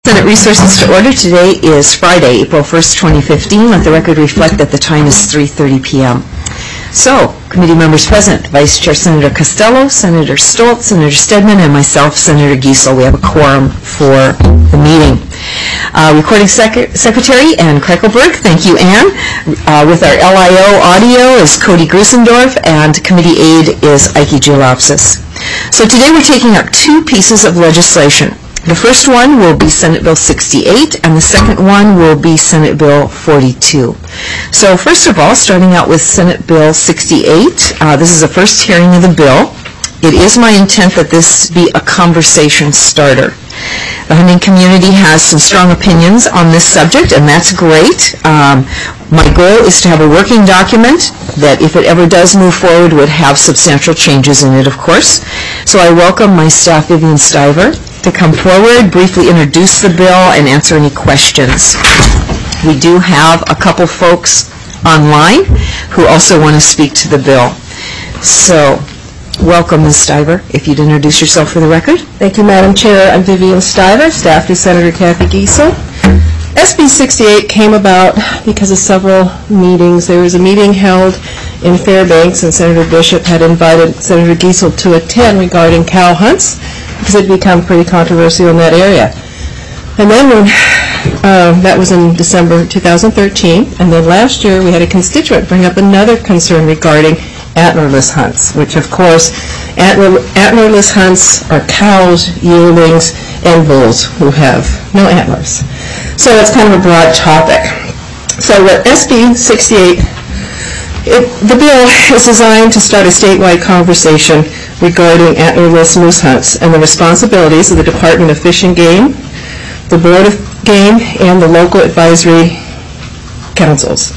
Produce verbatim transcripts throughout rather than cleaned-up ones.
Senate Resources to order. Today is Friday, April first, twenty fifteen. Let the record reflect that the time is three thirty p m So, committee members present, Vice Chair Senator Costello, Senator Stoltz, Senator Stedman, and myself, Senator Giesel. We have a quorum for the meeting. Uh, recording sec Secretary Ann Krekelberg. Thank you, Ann. Uh, with our L I O audio is Cody Grusendorf, and committee aide is Ike Giolapsis. So today we're taking up two pieces of legislation. The first one will be Senate Bill sixty-eight, and the second one will be Senate Bill forty-two. So first of all, starting out with Senate Bill sixty-eight, uh, this is the first hearing of the bill. It is my intent that this be a conversation starter. The hunting community has some strong opinions on this subject, and that's great. Um, my goal is to have a working document that, if it ever does move forward, would have substantial changes in it, of course. So I welcome my staff, Vivian Stiver, to come forward, briefly introduce the bill, and answer any questions. We do have a couple folks online who also want to speak to the bill. So, welcome, Miz Stiver. If you'd introduce yourself for the record. Thank you, Madam Chair. I'm Vivian Stiver, staff to Senator Kathy Giesel. S B sixty-eight came about because of several meetings. There was a meeting held in Fairbanks, and Senator Bishop had invited Senator Giesel to attend regarding cow hunts, because it had become pretty controversial in that area. And then when, uh, that was in December two thousand thirteen, and then last year we had a constituent bring up another concern regarding antlerless hunts, which of course, antler, antlerless hunts are cows, yearlings, and bulls who have no antlers. So it's kind of a broad topic. So with S B sixty-eight, it, the bill is designed to start a statewide conversation regarding antlerless moose hunts and the responsibilities of the Department of Fish and Game, the Board of Game, and the local advisory councils.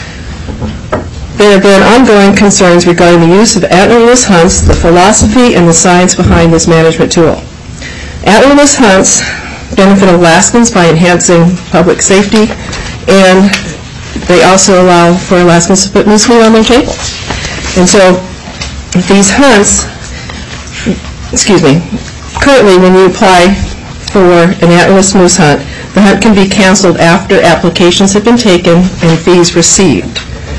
There have been ongoing concerns regarding the use of antlerless hunts, the philosophy, and the science behind this management tool. Antlerless hunts benefit Alaskans by enhancing public safety, and they also allow for Alaskans to put moose meat on their table. And so these hunts, excuse me, currently when you apply for an antlerless moose hunt, the hunt can be canceled after applications have been taken and fees received.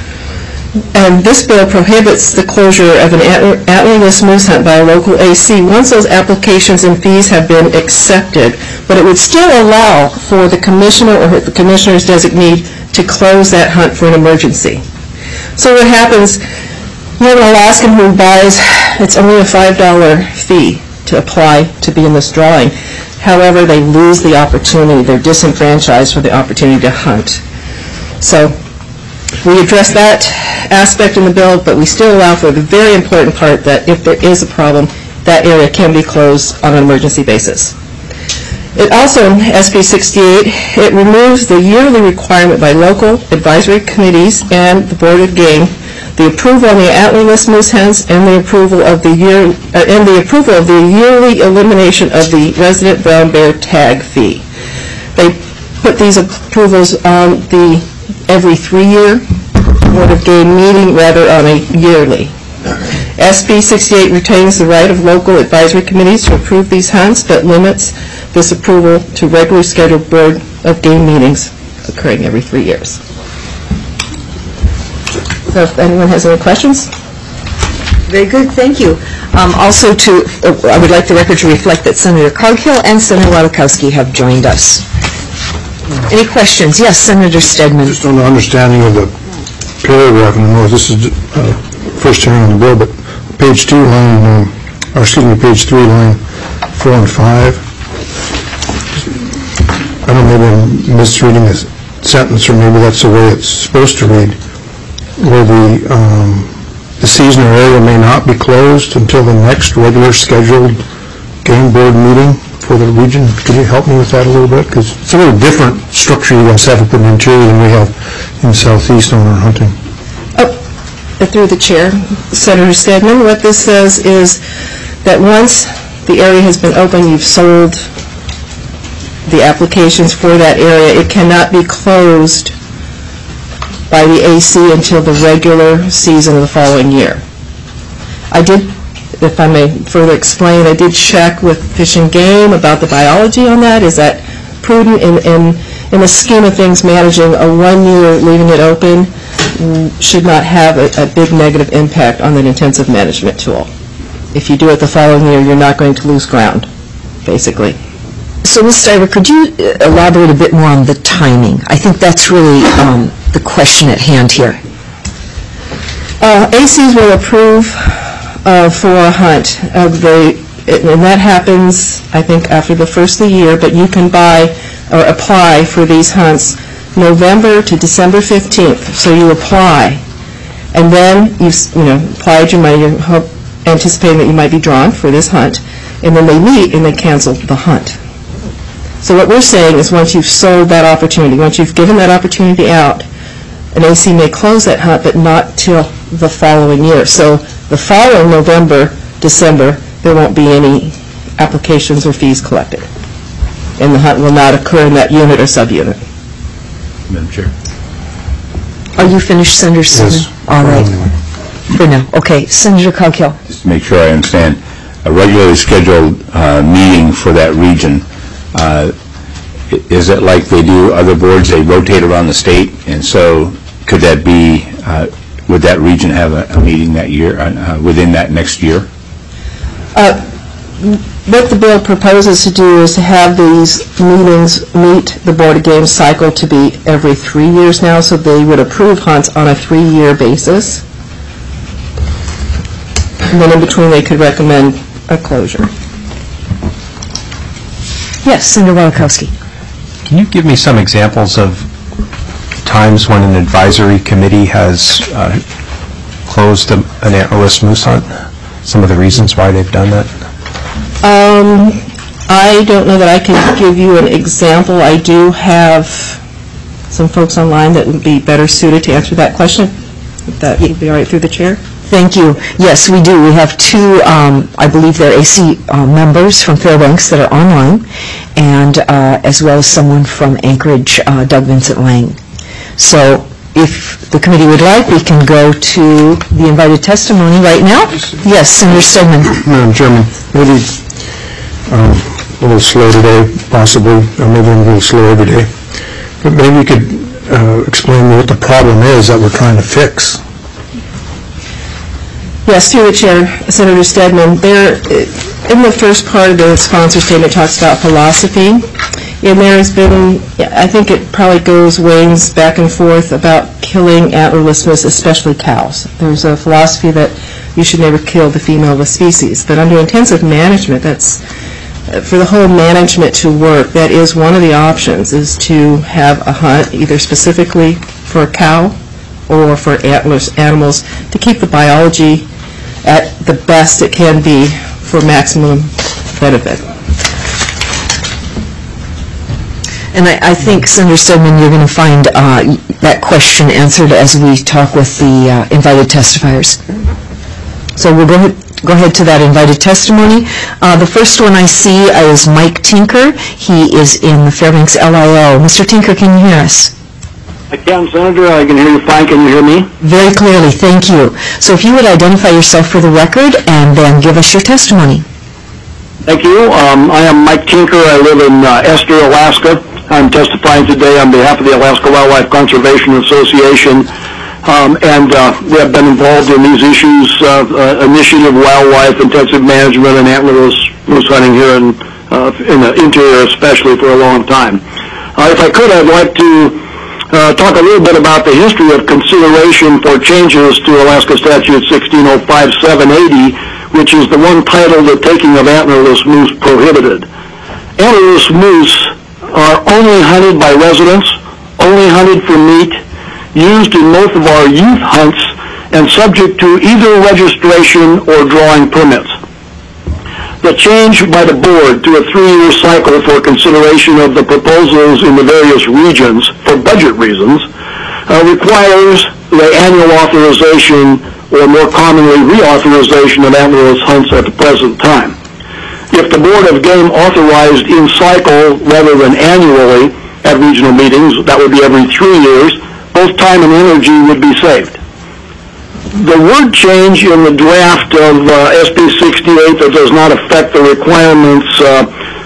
And this bill prohibits the closure of an antler, antlerless moose hunt by a local A C once those applications and fees have been accepted, but it would still allow for the commissioner or the commissioner's designee to close that hunt for an emergency. So what happens, you have an Alaskan who buys, it's only a five dollar fee to apply to be in this drawing. However, they lose the opportunity, they're disenfranchised for the opportunity to hunt. So we address that aspect in the bill, but we still allow for the very important part that if there is a problem, that area can be closed on an emergency basis. It also, S B sixty-eight, it removes the yearly requirement by local advisory committees and the Board of Game, the approval on the antlerless moose hunts, and the approval of the year uh, and the approval of the yearly elimination of the resident brown bear tag fee. They put these approvals on the every three-year Board of Game meeting rather on a yearly. S B sixty-eight retains the right of local advisory committees to approve these hunts, but limits this approval to regularly scheduled Board of Game meetings occurring every three years. So if anyone has any questions? Very good, thank you. Um, also, to uh, I would like the record to reflect that Senator Coghill and Senator Wadakowski have joined us. Any questions? Yes, Senator Stedman. Just on the understanding of the paragraph, and I know this is uh, first hearing on the bill, but page two, line, um, or excuse me, page three, line four and five. I don't know, maybe I'm misreading a sentence, or maybe that's the way it's supposed to read, where the um, the seasonal area may not be closed until the next regular scheduled game board meeting for the region. Could you help me with that a little bit? Because it's a little different structure you guys have up in the interior than we have in the southeast on our hunting. Oh, through the chair, Senator Stedman, what this says is that once the area has been open, you've sold the applications for that area, it cannot be closed by the A C until the regular season of the following year. I did, if I may further explain, I did check with Fish and Game about the biology on that. Is that prudent in, in, in the scheme of things. Managing a one year, leaving it open, should not have a, a big negative impact on the intensive management tool. If you do it the following year, you're not going to lose ground, basically. So, Miz Stiver, could you elaborate a bit more on the timing? I think that's really um, the question at hand here. Uh, A Cs will approve uh, for a hunt. Uh, they, and that happens, I think, after the first of the year, but you can buy or apply for these hunts November to December fifteenth. So you apply, and then you, you know, applied your money, you hope, anticipating that you might be drawn for this hunt, and then they meet and they cancel the hunt. So what we're saying is once you've sold that opportunity, once you've given that opportunity out, an A C may close that hunt, but not till the following year. So the following November, December, there won't be any applications or fees collected. And the hunt will not occur in that unit or subunit. Madam Chair. Are you finished, Senator Stillman? Yes. All right. For now. Okay. Senator Coghill. Just to make sure I understand, a regularly scheduled uh, meeting for that region, uh, is it like they do other boards? They rotate around the state, and so could that be, uh, would that region have a, a meeting that year, uh, within that next year? Uh, what the bill proposes to do is to have these meetings meet the Board of Games cycle to be every three years now, so they would approve hunts on a three-year basis. And then in between they could recommend a closure. Yes, Senator Walikowski. Can you give me some examples of times when an advisory committee has uh, closed a, an antlerless moose hunt? Some of the reasons why they've done that? Um, I don't know that I can give you an example. I do have some folks online that would be better suited to answer that question, if that would be all right through the chair. Thank you. Yes, we do. We have two, um, I believe they're A C uh, members from Fairbanks that are online, and uh, as well as someone from Anchorage, uh, Doug Vincent Lang. So if the committee would like, we can go to the invited testimony right now. Yes, Senator Stillman. Madam Chairman, maybe um, a little slow today, possibly, or maybe I'm a little slow every day. But maybe you could uh, explain what the problem is that we're trying to fix. Yes, through the chair, Senator Stedman. There, in the first part of the sponsor statement, talks about philosophy, and there has been, I think it probably goes wanes back and forth about killing antlerless moose, especially cows. There's a philosophy that you should never kill the female of a species, but under intensive management, that's for the whole management to work. That is one of the options, is to have a hunt either specifically for a cow or for antlerless animals to keep the biology at the best it can be for maximum benefit. And I, I think, Senator Stedman, you're going to find uh, that question answered as we talk with the uh, invited testifiers. So we'll go ahead, go ahead to that invited testimony. Uh, the first one I see is Mike Tinker. He is in the Fairbanks L I O. Mister Tinker, can you hear us? I can, Senator. I can hear you fine. Can you hear me? Very clearly, thank you. So if you would identify yourself for the record and then give us your testimony. Thank you. Um, I am Mike Tinker. I live in uh, Esther, Alaska. I'm testifying today on behalf of the Alaska Wildlife Conservation Association, um, and uh, we have been involved in these issues, uh, uh, initiative wildlife, intensive management, and antlerless moose hunting here in, uh, in the interior especially for a long time. Uh, if I could, I'd like to Uh, talk a little bit about the history of consideration for changes to Alaska Statute sixteen oh five seven eighty, which is the one titled "The Taking of Antlerless Moose Prohibited." Antlerless moose are only hunted by residents, only hunted for meat, used in most of our youth hunts, and subject to either registration or drawing permits. The change by the board to a three-year cycle for consideration of the proposals in the various regions for budget reasons uh, requires the annual authorization, or more commonly reauthorization, of antlerless hunts at the present time. If the Board of Game authorized in cycle rather than annually at regional meetings, that would be every three years, both time and energy would be saved. The word change in the draft of uh, S B sixty-eight that does not affect the requirements uh,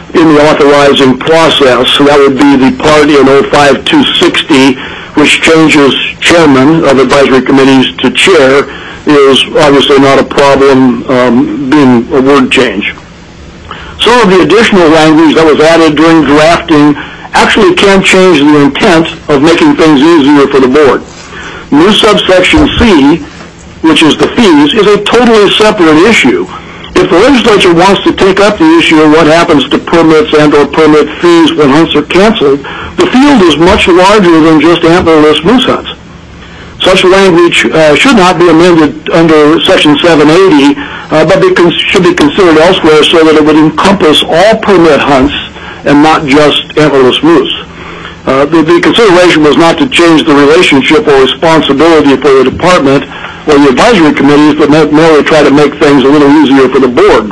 in the authorizing process. So that would be the part in oh five two sixty, which changes chairman of advisory committees to chair, is obviously not a problem, um, being a word change. Some of the additional language that was added during drafting actually can change the intent of making things easier for the board. New subsection C, which is the fees, is a totally separate issue. If the legislature wants to take up the issue of what happens to permits and or permit fees when hunts are canceled, the field is much larger than just antlerless moose hunts. Such language uh, should not be amended under Section seven eighty, uh, but be con- should be considered elsewhere so that it would encompass all permit hunts and not just antlerless moose. Uh, the, the consideration was not to change the relationship or responsibility for the department or the advisory committees, but merely try to make things a little easier for the board.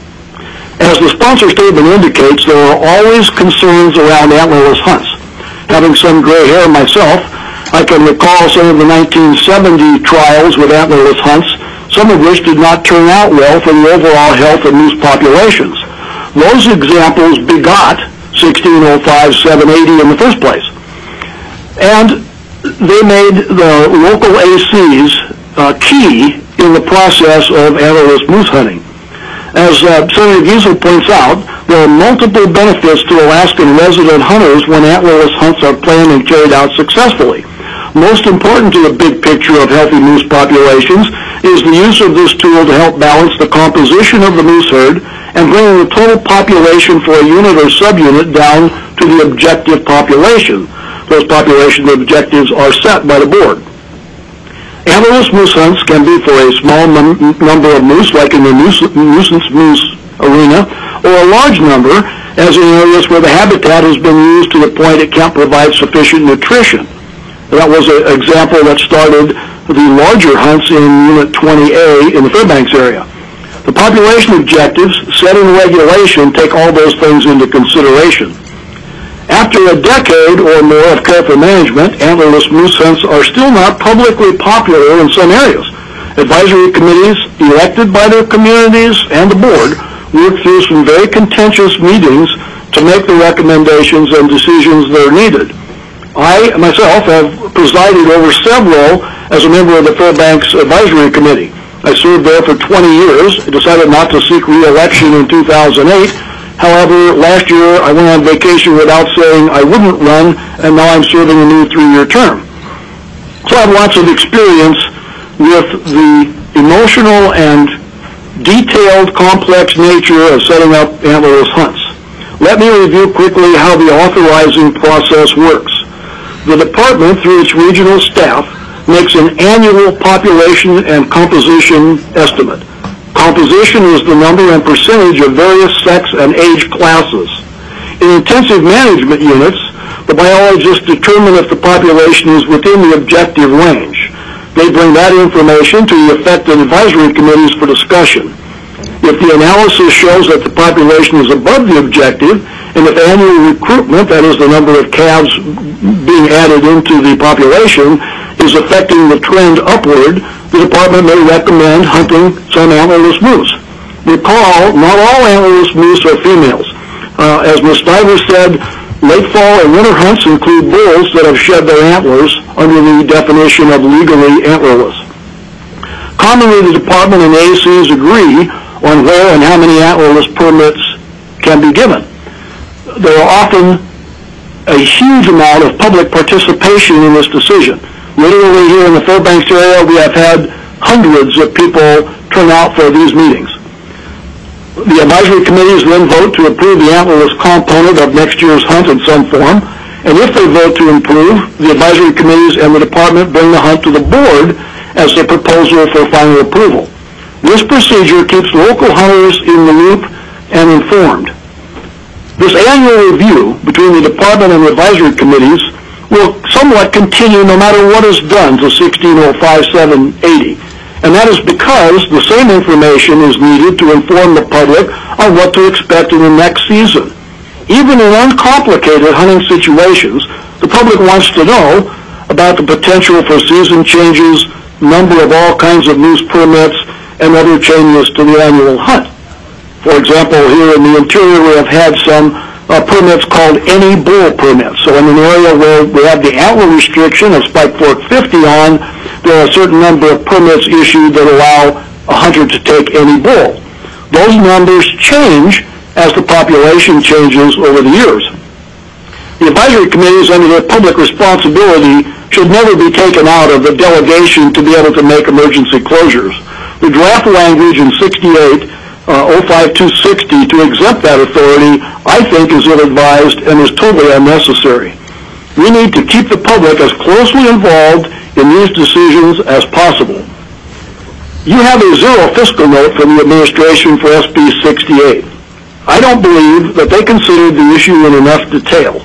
As the sponsor statement indicates, there are always concerns around antlerless hunts. Having some gray hair myself, I can recall some of the nineteen seventy trials with antlerless hunts, some of which did not turn out well for the overall health of moose populations. Those examples begot sixteen oh five seven eighty in the first place. And they made the local A Cs uh, key in the process of antlerless moose hunting. As uh, Senator Giesel points out, there are multiple benefits to Alaskan resident hunters when antlerless hunts are planned and carried out successfully. Most important to the big picture of healthy moose populations is the use of this tool to help balance the composition of the moose herd and bringing the total population for a unit or subunit down to the objective population. Those population objectives are set by the board. Antlerless moose hunts can be for a small num- number of moose, like in the nuis- nuisance moose arena, or a large number, as in areas where the habitat has been used to the point it can't provide sufficient nutrition. That was an example that started the larger hunts in Unit twenty A in the Fairbanks area. The population objectives set in regulation take all those things into consideration. After a decade or more of careful management, antlerless moose hunts are still not publicly popular in some areas. Advisory committees, elected by their communities and the board, work through some very contentious meetings to make the recommendations and decisions that are needed. I, myself, have presided over several as a member of the Fairbanks Advisory Committee. I served there for twenty years, decided not to seek re-election in two thousand eight. However, last year I went on vacation without saying I wouldn't run, and now I'm serving a new three-year term. So I have lots of experience with the emotional and detailed, complex nature of setting up antlerless hunts. Let me review quickly how the authorizing process works. The department, through its regional staff, makes an annual population and composition estimate. Composition is the number and percentage of various sex and age classes. In intensive management units, the biologists determine if the population is within the objective range. They bring that information to the affected advisory committees for discussion. If the analysis shows that the population is above the objective, and if annual recruitment, that is the number of calves being added into the population, is affecting the trend upward, the department may recommend hunting some antlerless moose. Recall, not all antlerless moose are females. Uh, as Miz Stiver said, late fall and winter hunts include bulls that have shed their antlers under the definition of legally antlerless. Commonly, the department and A Cs agree on where and how many antlerless permits can be given. There are often a huge amount of public participation in this decision. Literally here in the Fairbanks area, we have had hundreds of people turn out for these meetings. The advisory committees then vote to approve the antlerless component of next year's hunt in some form, and if they vote to approve, the advisory committees and the department bring the hunt to the board as a proposal for final approval. This procedure keeps local hunters in the loop and informed. This annual review between the department and the advisory committees will somewhat continue no matter what is done to sixteen oh five seven eighty. And that is because the same information is needed to inform the public on what to expect in the next season. Even in uncomplicated hunting situations, the public wants to know about the potential for season changes, number of all kinds of moose permits, and other changes to the annual hunt. For example, here in the interior, we have had some uh, permits called any bull permits. So in an area where we have the antler restriction of Spike Fork fifty on, there are a certain number of permits issued that allow a hunter to take any bull. Those numbers change as the population changes over the years. The advisory committees, under their public responsibility, should never be taken out of the delegation to be able to make emergency closures. The draft language in sixty-eight, uh, oh five two sixty, to exempt that authority, I think is ill-advised and is totally unnecessary. We need to keep the public as closely involved in these decisions as possible. You have a zero fiscal note from the administration for S B sixty-eight. I don't believe that they considered the issue in enough detail.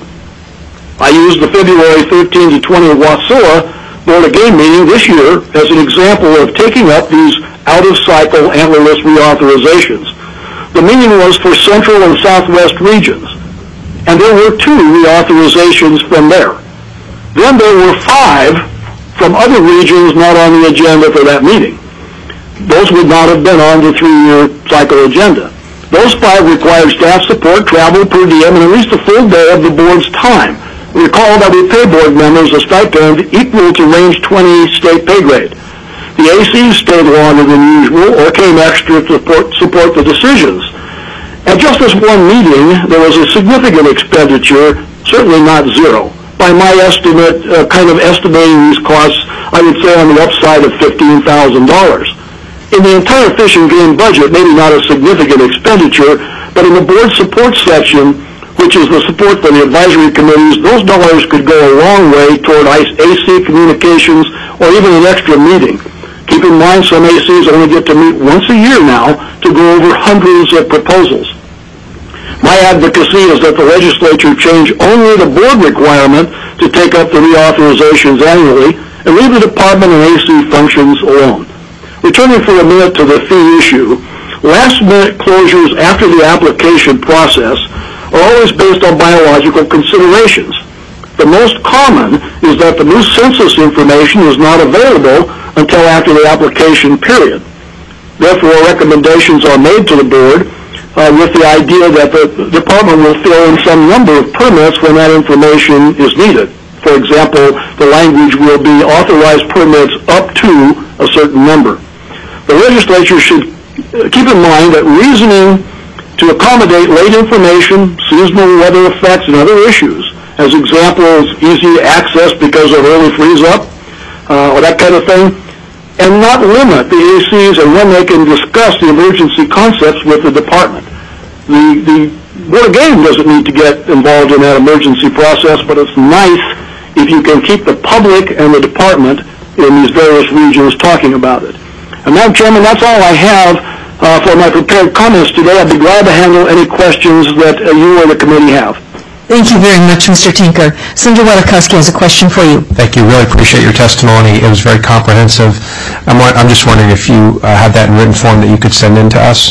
I used the February thirteenth to twentieth Wasilla Board of Game meeting this year as an example of taking up these out-of-cycle antlerless reauthorizations. The meeting was for Central and Southwest regions, and there were two reauthorizations from there. Then there were five from other regions not on the agenda for that meeting. Those would not have been on the three-year cycle agenda. Those five required staff support, travel per diem, and at least a full day of the board's time. Recall that we pay board members a stipend equal to range twenty state pay grade. The A Cs stayed longer than usual or came extra to support, support the decisions. At just this one meeting, there was a significant expenditure, certainly not zero. By my estimate, uh, kind of estimating these costs, I would say on the upside of fifteen thousand dollars. In the entire Fish and Game budget, maybe not a significant expenditure, but in the board support section, which is the support for the advisory committees, those dollars could go a long way toward A C communications or even an extra meeting. Keep in mind, some A Cs only get to meet once a year now to go over hundreds of proposals. My advocacy is that the legislature change only the board requirement to take up the reauthorizations annually and leave the department and A C functions alone. Returning for a minute to the fee issue, last-minute closures after the application process are always based on biological considerations. The most common is that the new census information is not available until after the application period. Therefore, recommendations are made to the board uh, with the idea that the department will fill in some number of permits when that information is needed. For example, the language will be authorized permits up to a certain number. The legislature should keep in mind that reasoning to accommodate late information, seasonal weather effects, and other issues, as examples, easy access because of early freeze-up, uh, or that kind of thing, and not limit the A Cs and when they can discuss the emergency concepts with the department. The, the Board of Game doesn't need to get involved in that emergency process, but it's nice if you can keep the public and the department in these various regions talking about it. And Madam Chairman, that's all I have uh, for my prepared comments today. I'd be glad to handle any questions that uh, you or the committee have. Thank you very much, Mister Tinker. Senator Walikowski has a question for you. Thank you. Really appreciate your testimony. It was very comprehensive. I'm, I'm just wondering if you uh, have that in written form that you could send in to us.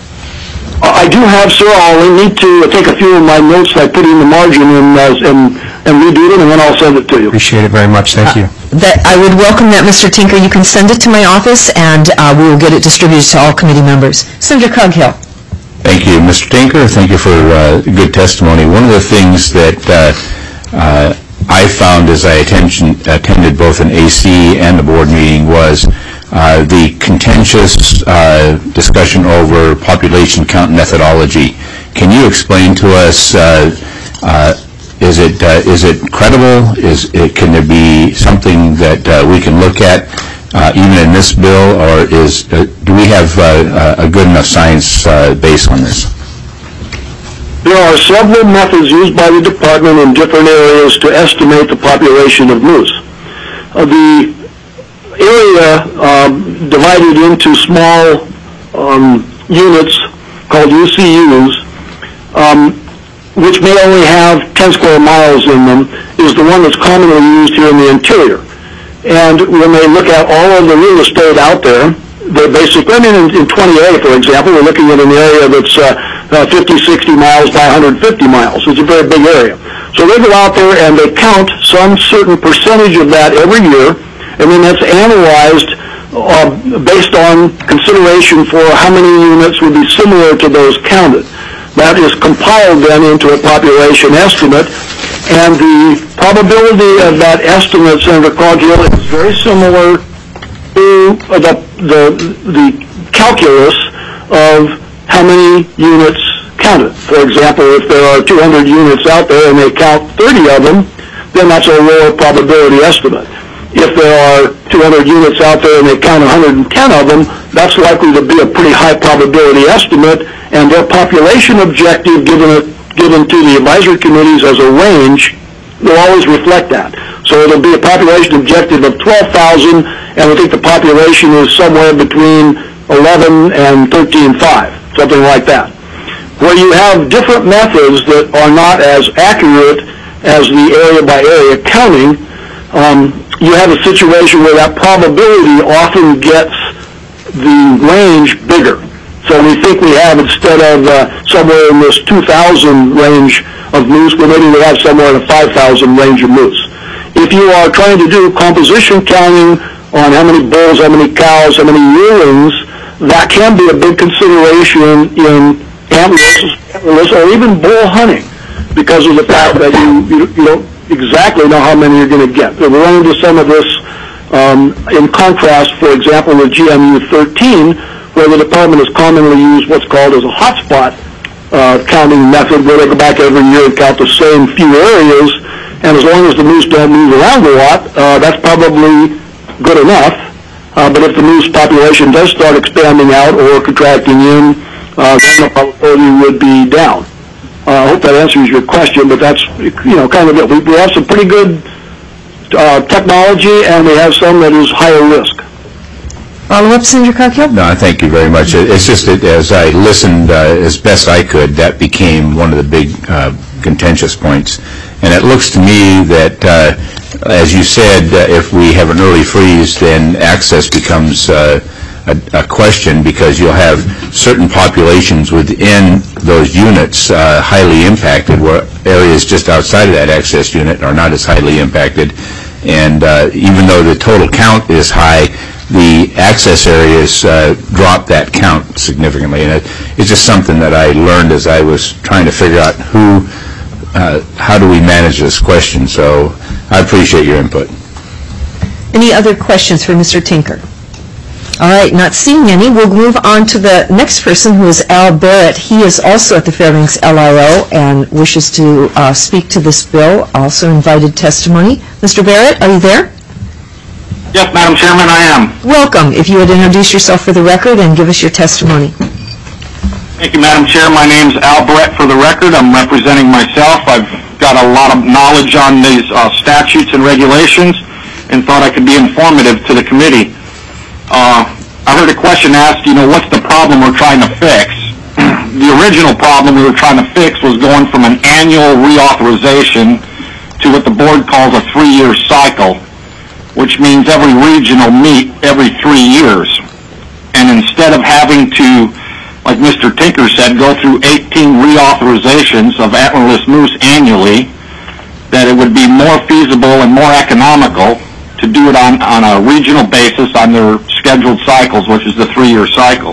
I do have, sir. I'll need to take a few of my notes I put in the margin and, uh, and, and redo them, and then I'll send it to you. Appreciate it very much. Thank you. Uh, that I would welcome that, Mister Tinker. You can send it to my office, and uh, we will get it distributed to all committee members. Senator Coghill. Thank you, Mister Tinker. Thank you for uh, good testimony. One of the things that uh, uh, I found as I attention, attended both an A C and a board meeting was uh, the contentious uh, discussion over population count methodology. Can you explain to us, uh, uh, is it uh, is it credible? Is it, can there be something that uh, we can look at Uh, even in this bill, or is uh, do we have uh, a good enough science uh, base on this? There are several methods used by the department in different areas to estimate the population of moose. Uh, the area um, divided into small um, units called U C Us, um, which may only have ten square miles in them, is the one that's commonly used here in the interior. And when they look at all of the real estate out there, they're basically, I mean, in, in twenty A, for example, we're looking at an area that's uh, uh, fifty, sixty miles by one hundred fifty miles. It's a very big area. So they go out there and they count some certain percentage of that every year, and then that's analyzed uh, based on consideration for how many units would be similar to those counted. That is compiled then into a population estimate, and the probability of that estimate, Senator Coghill, is very similar to the, the, the calculus of how many units counted. For example, if there are two hundred units out there and they count thirty of them, then that's a lower probability estimate. If there are two hundred units out there and they count one hundred ten of them, that's likely to be a pretty high probability estimate, and their population objective given, it, given to the advisory committees as a range will always reflect that. So it'll be a population objective of twelve thousand, and we think the population is somewhere between eleven and thirteen point five, something like that. Where you have different methods that are not as accurate as the area-by-area counting, um, you have a situation where that probability often gets the range bigger. So we think we have, instead of uh, somewhere in this two thousand range of moose, well, maybe we have somewhere in a five thousand range of moose. If you are trying to do composition counting on how many bulls, how many cows, how many yearlings, that can be a big consideration in antlerless, antlerless or even bull hunting, because of the fact that you, you, you don't exactly know how many you're going to get. So we're running into some of this um, in contrast, for example, with G M U thirteen, where the department has commonly used what's called as a hotspot uh, counting method, where they go back every year and count the same few areas, and as long as the moose don't move around a lot, uh, that's probably good enough. Uh, but if the moose population does start expanding out or contracting in, uh, then the probability would be down. Uh, I hope that answers your question, but that's, you know, kind of it. We, we have some pretty good uh, technology, and we have some that is higher risk. Follow-up, Senator Coghill? No, thank you very much. It- It's just that as I listened uh, as best I could, that became one of the big uh, contentious points. And it looks to me that, uh, as you said, uh, if we have an early freeze, then access becomes uh, a, a question, because you'll have certain populations within those units uh, highly impacted, where areas just outside of that access unit are not as highly impacted. And uh, even though the total count is high, the access areas uh, drop that count significantly. And it, it's just something that I learned as I was trying to figure out who, uh, how do we manage this question. So I appreciate your input. Any other questions for Mister Tinker? All right, not seeing any, we'll move on to the next person, who is Al Barrett. He is also at the Fairbanks L R O and wishes to uh, speak to this bill, also invited testimony. Mister Barrett, are you there? Yes, Madam Chairman, I am. Welcome. If you would introduce yourself for the record and give us your testimony. Thank you, Madam Chair. My name's Al Barrett for the record. I'm representing myself. I've got a lot of knowledge on these uh, statutes and regulations and thought I could be informative to the committee. Uh, I heard a question asked, you know, what's the problem we're trying to fix? The original problem we were trying to fix was going from an annual reauthorization to what the board calls a three-year cycle, which means every region will meet every three years. And instead of having to, like Mister Tinker said, go through eighteen reauthorizations of antlerless moose annually, that it would be more feasible and more economical to do it on, on a regional basis on their scheduled cycles, which is the three-year cycle.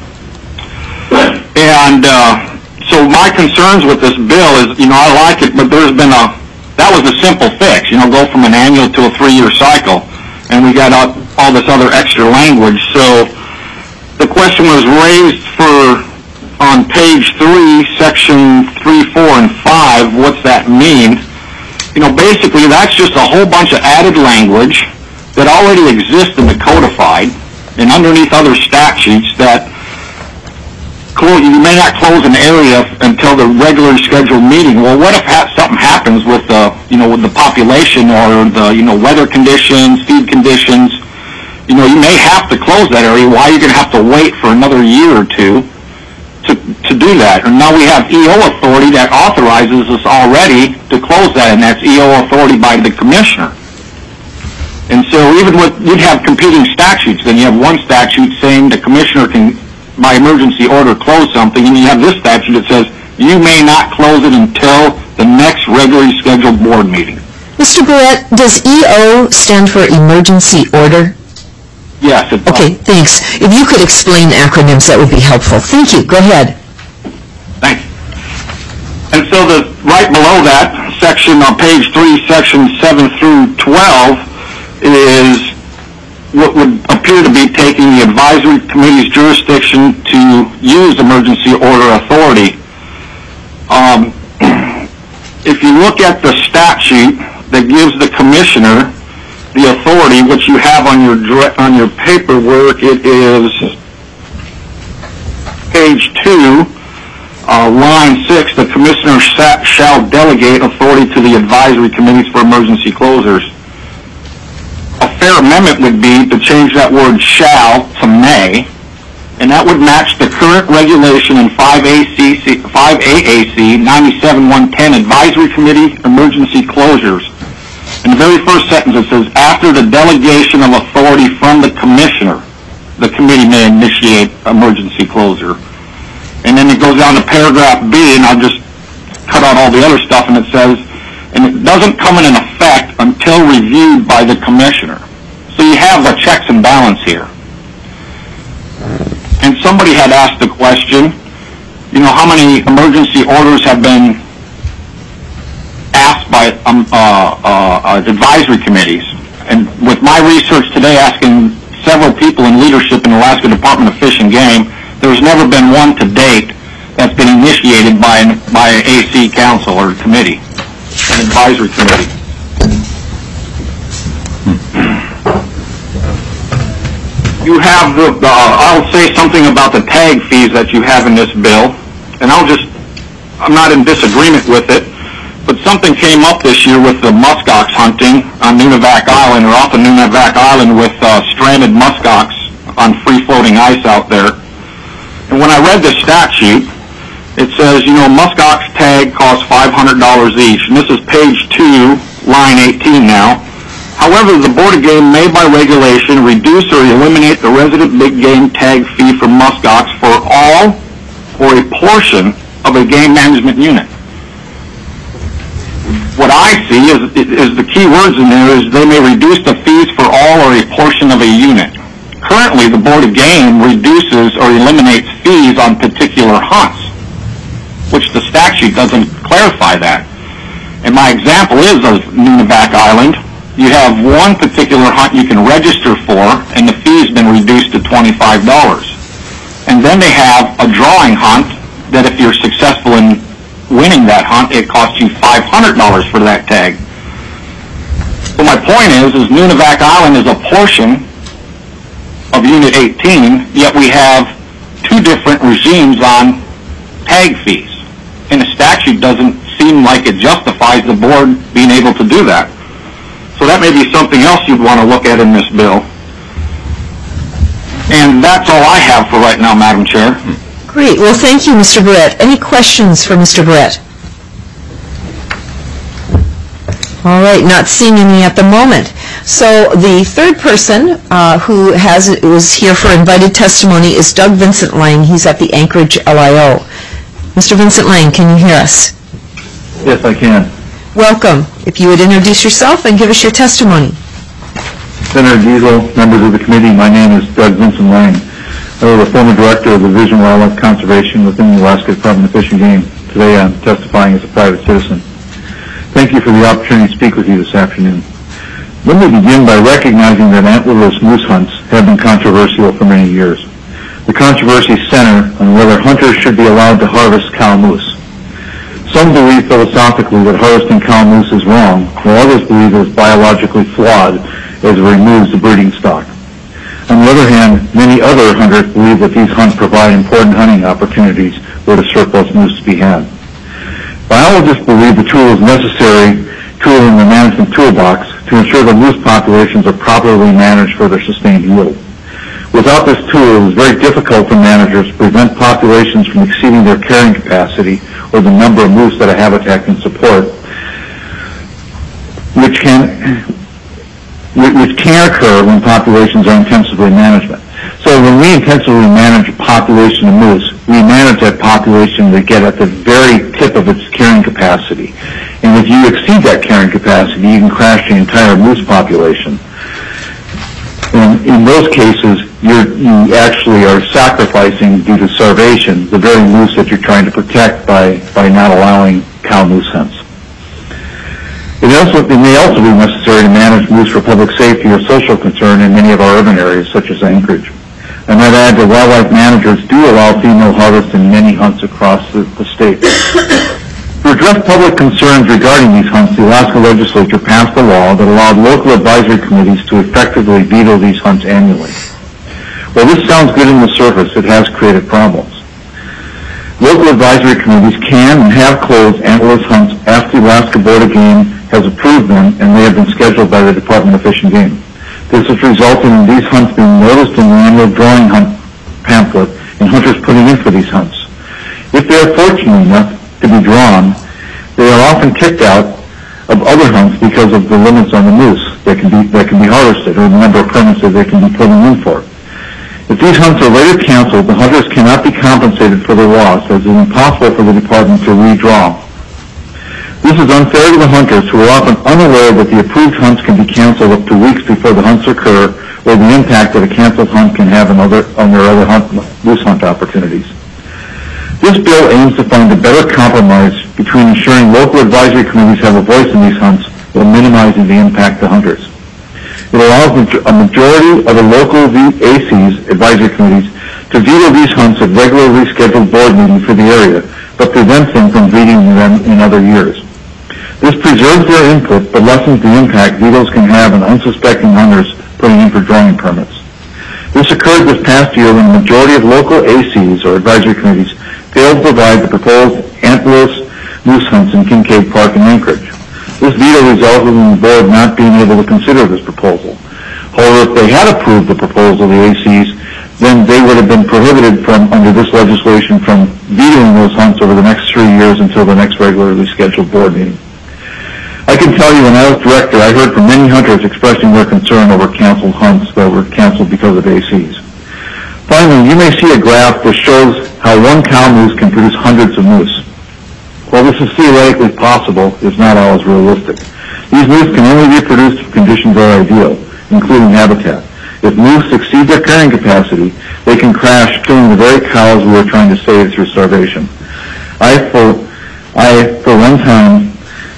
And uh, so my concerns with this bill is, you know, I like it, but there's been a, that was a simple fix, you know, go from an annual to a three-year cycle, and we got all, all this other extra language. So the question was raised for, on page three, section three, four, and five, what's that mean? You know, basically that's just a whole bunch of added language that already exists in the codified and underneath other statutes that close, you may not close an area until the regularly scheduled meeting. Well, what if ha- something happens with the, you know, with the population or the, you know, weather conditions, feed conditions? You know, you may have to close that area. Why are you going to have to wait for another year or two to, to do that? And now we have E O authority that authorizes us already to close that, and that's E O authority by the commissioner. And so even with, you'd have competing statutes. Then you have one statute saying the commissioner can, by emergency order, close something, and you have this statute that says you may not close it until the next regularly scheduled board meeting. Mister Barrett, does E O stand for emergency order? Yes, it does. Okay, thanks. If you could explain acronyms, that would be helpful. Thank you. Go ahead. Thanks. And so the, right below that, section on page three, section seven through twelve, is what would appear to be taking the advisory committee's jurisdiction to use emergency order authority. Um, if you look at the statute that gives the commissioner the authority, which you have on your on your paperwork, it is page two, uh, line six. The commissioner shall delegate authority to the advisory committees for emergency closures. A fair amendment would be to change that word "shall" to "may," and that would match the current regulation in five A A C ninety-seven one ten advisory committee emergency closures. In the very first sentence, it says, after the delegation of authority from the commissioner, the committee may initiate emergency closure. And then it goes down to paragraph B, and I'll just cut out all the other stuff, and it says, and it doesn't come in effect until reviewed by the commissioner. So you have the checks and balance here. And somebody had asked the question, you know, how many emergency orders have been asked by um, uh, uh, advisory committees. And with my research today, asking several people in leadership in the Alaska Department of Fish and Game, there's never been one to date that's been initiated by an by an A C council or committee, an advisory committee. You have the, uh, I'll say something about the tag fees that you have in this bill, and I'll just, I'm not in disagreement with it, but something came up this year with the muskox hunting on Nunivak Island, or off of Nunivak Island, with uh, stranded muskox on free-floating ice out there. And when I read the statute, it says, you know, muskox tag costs five hundred dollars each, and this is page two, line eighteen now. However, the Board of Game may, by regulation, reduce or eliminate the resident big game tag fee for muskox for all or a portion of a game management unit. What I see is, is the key words in there is they may reduce the fees for all or a portion of a unit. Currently, the Board of Game reduces or eliminates fees on particular hunts, which the statute doesn't clarify that. And my example is of Nunivak Island. You have one particular hunt you can register for, and the fee's been reduced to twenty-five dollars. And then they have a drawing hunt that if you're successful in winning that hunt, it costs you five hundred dollars for that tag. So my point is, is Nunivak Island is a portion of Unit eighteen, yet we have two different regimes on tag fees. And the statute doesn't seem like it justifies the board being able to do that. So that may be something else you'd want to look at in this bill. And that's all I have for right now, Madam Chair. Great. Well, thank you, Mister Barrett. Any questions for Mister Barrett? All right, not seeing any at the moment. So the third person uh, who has was here for invited testimony is Doug Vincent Lang. He's at the Anchorage L I O. Mister Vincent Lang, can you hear us? Yes, I can. Welcome. If you would introduce yourself and give us your testimony. Senator Diesel, members of the committee, my name is Doug Vincent Lang. I was a former director of the Division of Wildlife Conservation within the Alaska Department of Fish and Game. Today I'm testifying as a private citizen. Thank you for the opportunity to speak with you this afternoon. Let me begin by recognizing that antlerless moose hunts have been controversial for many years. The controversies center on whether hunters should be allowed to harvest cow moose. Some believe philosophically that harvesting cow moose is wrong, while others believe it is biologically flawed as it removes the breeding stock. On the other hand, many other hunters believe that these hunts provide important hunting opportunities where the surplus moose to be had. Biologists believe the tool is necessary tool in the management toolbox to ensure that moose populations are properly managed for their sustained yield. Without this tool, it is very difficult for managers to prevent populations from exceeding their carrying capacity or the number of moose that a habitat can support, which can which can occur when populations are intensively managed. So when we intensively manage a population of moose, we manage that population to get at the very tip of its carrying capacity. And if you exceed that carrying capacity, you can crash the entire moose population. then in those cases, you're, you actually are sacrificing due to starvation the very moose that you're trying to protect by, by not allowing cow moose hunts. It, also, it may also be necessary to manage moose for public safety or social concern in many of our urban areas, such as Anchorage. I might add that wildlife managers do allow female harvest in many hunts across the, the state. To address public concerns regarding these hunts, the Alaska legislature passed a law that allowed local advisory committees to effectively veto these hunts annually. While this sounds good on the surface, it has created problems. Local advisory committees can and have closed antlerless hunts after the Alaska Board of Game has approved them and they have been scheduled by the Department of Fish and Game. This has resulted in these hunts being noticed in the annual drawing hunt pamphlet and hunters putting in for these hunts. If they are fortunate enough to be drawn, they are often kicked out of other hunts because of the limits on the moose that can be that can be harvested or the number of permits that they can be putting in for. If these hunts are later canceled, the hunters cannot be compensated for their loss, as it is impossible for the department to redraw. This is unfair to the hunters, who are often unaware that the approved hunts can be canceled up to weeks before the hunts occur, or the impact that a canceled hunt can have on, other, on their other hunt, moose hunt opportunities. This bill aims to find a better compromise between ensuring local advisory committees have a voice in these hunts while minimizing the impact to hunters. It allows a majority of the local A Cs, advisory committees, to veto these hunts at regularly scheduled board meetings for the area, but prevents them from vetoing them in other years. This preserves their input, but lessens the impact vetoes can have on unsuspecting hunters putting in for drawing permits. This occurred this past year when the majority of local A Cs, or advisory committees, failed to provide the proposed antlerless moose hunts in Kincaid Park in Anchorage. This veto resulted in the board not being able to consider this proposal. However, if they had approved the proposal of the A Cs, then they would have been prohibited from, under this legislation, from vetoing those hunts over the next three years until the next regularly scheduled board meeting. I can tell you, when I was director, I heard from many hunters expressing their concern over canceled hunts that were canceled because of A Cs. Finally, you may see a graph that shows how one cow moose can produce hundreds of moose. While this is theoretically possible, it's not always realistic. These moose can only be produced if conditions are ideal, including habitat. If moose exceed their carrying capacity, they can crash, killing the very cows we are trying to save through starvation. I, for, I, for one time,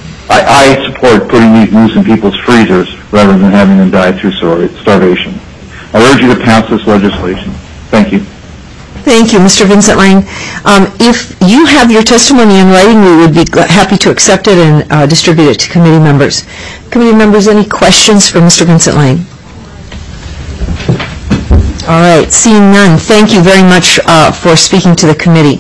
I, I support putting these moose in people's freezers rather than having them die through starvation. I urge you to pass this legislation. Thank you. Thank you, Mister Vincent Lang. Um, if you have your testimony in writing, we would be happy to accept it and uh, distribute it to committee members. Committee members, any questions for Mister Vincent Lang? All right, seeing none, thank you very much uh, for speaking to the committee.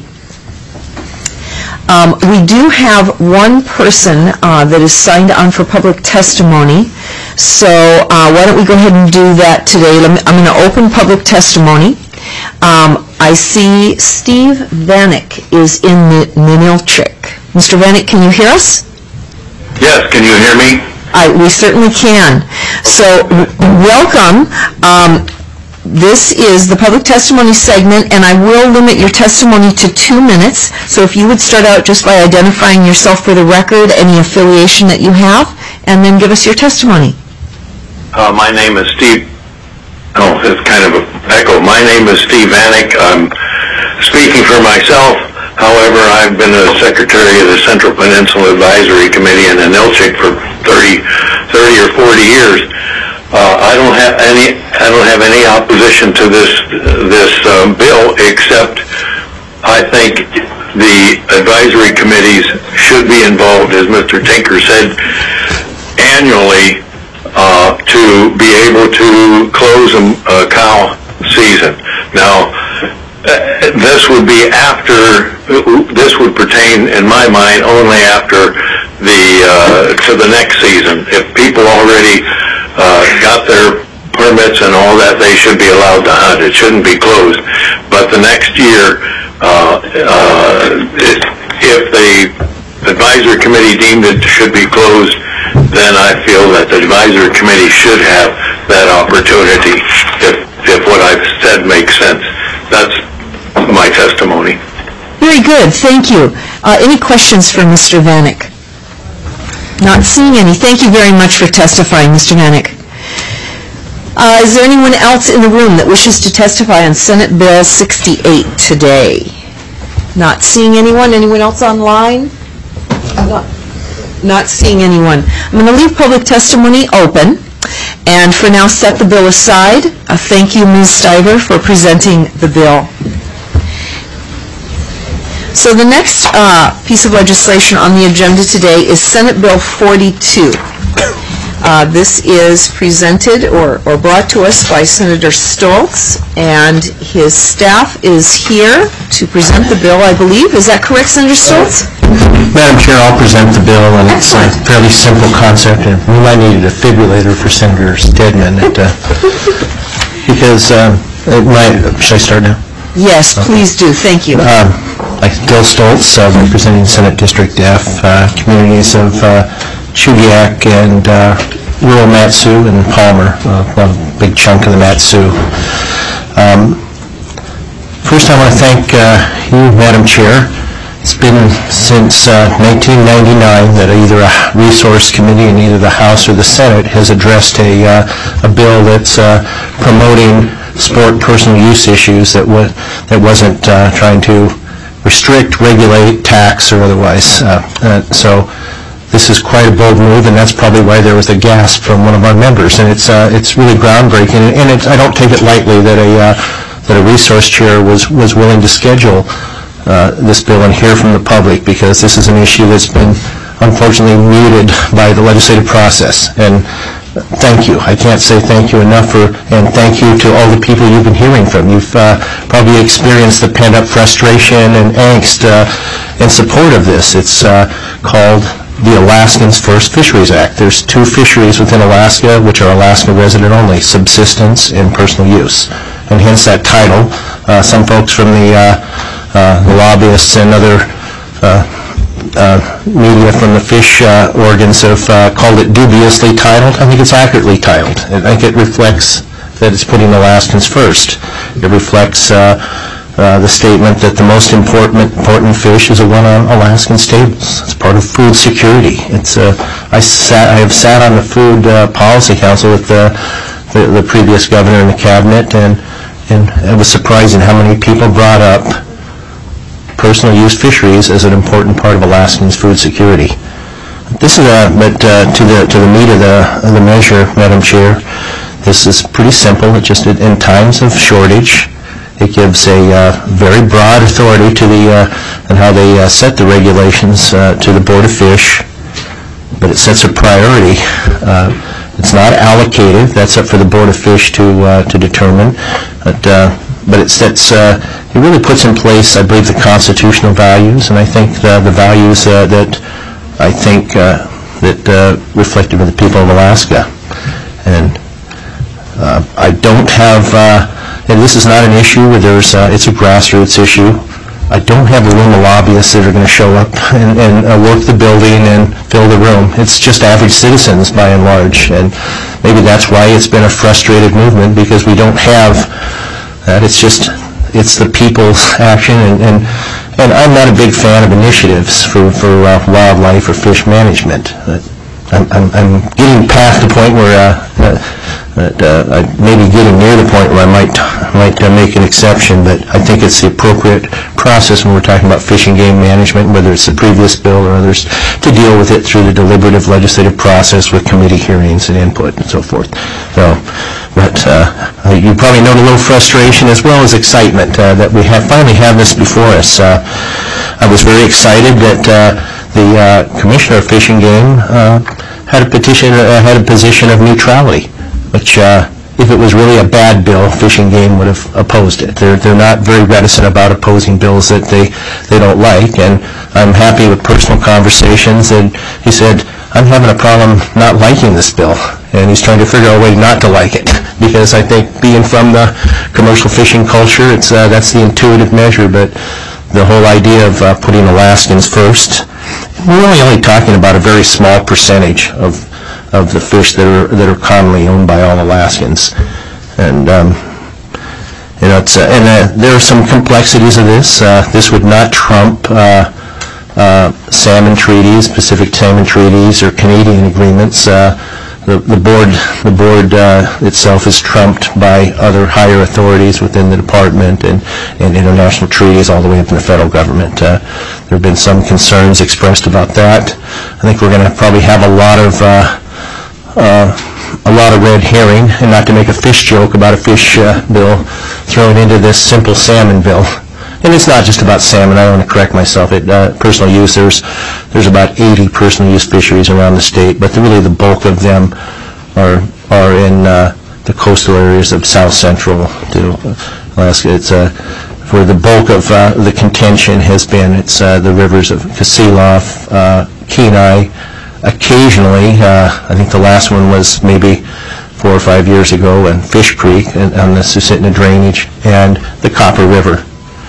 Um, we do have one person uh, that is signed on for public testimony, so uh, why don't we go ahead and do that today. Let me, I'm going to open public testimony. Um, I see Steve Vanek is in Ninilchik. Mister Vanek, can you hear us? Yes, can you hear me? I, we certainly can. So, w- welcome. Um, This is the public testimony segment, and I will limit your testimony to two minutes. So if you would start out just by identifying yourself for the record, any affiliation that you have, and then give us your testimony. Uh, my name is Steve. Oh, it's kind of an echo. My name is Steve Vanek. I'm speaking for myself. However, I've been a secretary of the Central Peninsula Advisory Committee in Ninilchik for thirty, thirty or forty years. Uh, I don't have any. I don't have any opposition to this this um, bill, except I think the advisory committees should be involved, as Mister Tinker said, annually uh, to be able to close a, a cow season. Now, uh, this would be after. This would pertain, in my mind, only after the uh, to the next season. If people already Uh, got their permits and all that, they should be allowed to hunt. It shouldn't be closed. But the next year, uh, uh, if the advisory committee deemed it should be closed, then I feel that the advisory committee should have that opportunity, if, if what I've said makes sense. That's my testimony. Very good. Thank you. Uh, any questions for Mister Vanek? Not seeing any. Thank you very much for testifying, Mister Vanek. Uh, Is there anyone else in the room that wishes to testify on Senate Bill sixty-eight today? Not seeing anyone. Anyone else online? Not- Not seeing anyone. I'm going to leave public testimony open, and for now set the bill aside. Uh, Thank you, Miz Stiver, for presenting the bill. So the next uh, piece of legislation on the agenda today is Senate Bill forty-two. Uh, This is presented or or brought to us by Senator Stoltz, and his staff is here to present the bill, I believe. Is that correct, Senator Stoltz? Madam Chair, I'll present the bill, and it's a fairly simple concept, and we might need a defibrillator for Senator Stedman, it, uh, because uh, it might, should I start now? Yes, please do. Thank you. Um, like Bill Stoltz, uh, representing Senate District F, uh, communities of uh, Chugiak and uh, rural Mat-Su and Palmer, uh, a big chunk of the Mat-Su. Um, first, I want to thank uh, you, Madam Chair. It's been since uh, nineteen ninety-nine that either a resource committee in either the House or the Senate has addressed a, uh, a bill that's uh, promoting sport personal use issues that, wa- that wasn't uh, trying to restrict, regulate, tax, or otherwise. Uh, uh, so this is quite a bold move, and that's probably why there was a gasp from one of our members. And it's uh, it's really groundbreaking, and it's, I don't take it lightly that a uh, that a resource chair was was willing to schedule uh, this bill and hear from the public, because this is an issue that's been unfortunately muted by the legislative process. And thank you. I can't say thank you enough for, and thank you to all the people you've been hearing from. You've uh, probably experienced the pent-up frustration and angst uh, in support of this. It's uh, called the Alaskans First Fisheries Act. There's two fisheries within Alaska which are Alaska resident only, subsistence and personal use. And hence that title. Uh, some folks from the, uh, uh, the lobbyists and other uh, uh, media from the fish uh, organs have uh, called it dubiously titled. I think it's accurately titled. I think it reflects that it's putting Alaskans first. It reflects uh, Uh, the statement that the most important important fish is the one on Alaskan stables. It's part of food security. It's uh, I sat I have sat on the food uh, policy council with the, the the previous governor and the cabinet, and and it was surprising how many people brought up personal use fisheries as an important part of Alaskans' food security. This is a but uh, to the to the meat of the of the measure, Madam Chair. This is pretty simple. It just in times of shortage, it gives a uh, very broad authority to the uh, and how they uh, set the regulations uh, to the Board of Fish, but it sets a priority. Uh, it's not allocated. That's up for the Board of Fish to uh, to determine. But uh, but it sets uh, it really puts in place, I believe, the constitutional values, and I think the, the values uh, that I think uh, that uh, reflected with the people of Alaska. And uh, I don't have. Uh, And this is not an issue where there's, uh, it's a grassroots issue. I don't have a room of lobbyists that are going to show up and, and uh, work the building and fill the room. It's just average citizens by and large. And maybe that's why it's been a frustrated movement, because we don't have that. It's just, it's the people's action. And, and, and I'm not a big fan of initiatives for, for uh, wildlife or fish management. But I'm, I'm, I'm getting past the point where uh, uh, But, uh, I may be getting near the point where I might might uh, make an exception, but I think it's the appropriate process when we're talking about fish and game management, whether it's the previous bill or others, to deal with it through the deliberative legislative process with committee hearings and input and so forth. So, but uh, you probably note a little frustration as well as excitement uh, that we have finally have this before us. Uh, I was very excited that uh, the uh, Commissioner of Fish and Game uh, had a petition, uh, had a position of neutrality, which, uh, if it was really a bad bill, Fish and Game would have opposed it. They're they're not very reticent about opposing bills that they they don't like, and I'm happy with personal conversations. And he said, "I'm having a problem not liking this bill," and he's trying to figure out a way not to like it, because I think being from the commercial fishing culture, it's uh, that's the intuitive measure. But the whole idea of uh, putting Alaskans first, we're really only talking about a very small percentage of. of the fish that are that are commonly owned by all Alaskans, and um, you know, it's uh, and uh, there are some complexities of this. Uh, this would not trump uh, uh, salmon treaties, Pacific salmon treaties, or Canadian agreements. Uh, the the board the board uh, itself is trumped by other higher authorities within the department and, and international treaties all the way up in the federal government. Uh, there have been some concerns expressed about that. I think we're going to probably have a lot of uh, uh, a lot of red herring, and not to make a fish joke about a fish uh, bill thrown into this simple salmon bill. And it's not just about salmon. I want to correct myself. It, uh, personal use, there's there's about eighty personal use fisheries around the state, but the, really the bulk of them are are in uh, the coastal areas of south central to Alaska. It's uh, where the bulk of uh, the contention has been. It's uh, the rivers of Kasilof, uh, Kenai. Occasionally, uh, I think the last one was maybe four or five years ago, and Fish Creek and, on the Susitna drainage, and the Copper River.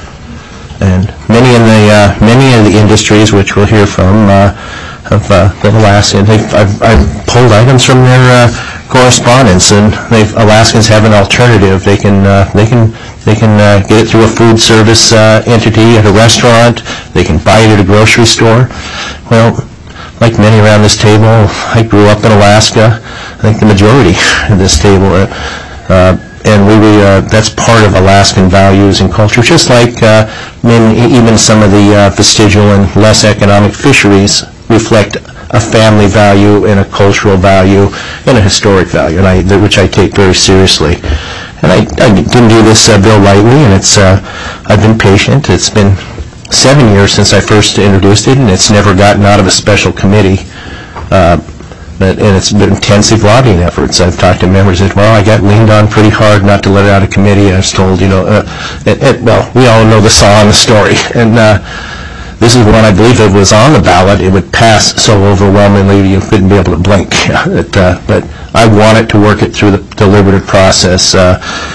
And many in the uh, many of the industries, which we'll hear from, uh, of uh, the Alaskans, I've, I've pulled items from their uh, correspondence, and they've, Alaskans have an alternative. They can uh, they can they can uh, get it through a food service uh, entity at a restaurant. They can buy it at a grocery store. Well, like many around this table, I grew up in Alaska. I think the majority of this table. Uh, uh, And we, we uh, that's part of Alaskan values and culture, just like uh, many, even some of the uh, vestigial and less economic fisheries reflect a family value and a cultural value and a historic value, and I, which I take very seriously. And I, I didn't do this uh, bill lightly, and it's uh, I've been patient. It's been seven years since I first introduced it, and it's never gotten out of a special committee. Uh, But, and it's been intensive lobbying efforts. I've talked to members that, well, I got leaned on pretty hard not to let it out of committee. I was told, you know, uh, it, it, well, we all know the song, the story. And uh, this is one I believe it was on the ballot. It would pass so overwhelmingly you couldn't be able to blink. it, uh, but I wanted to work it through the deliberative process uh,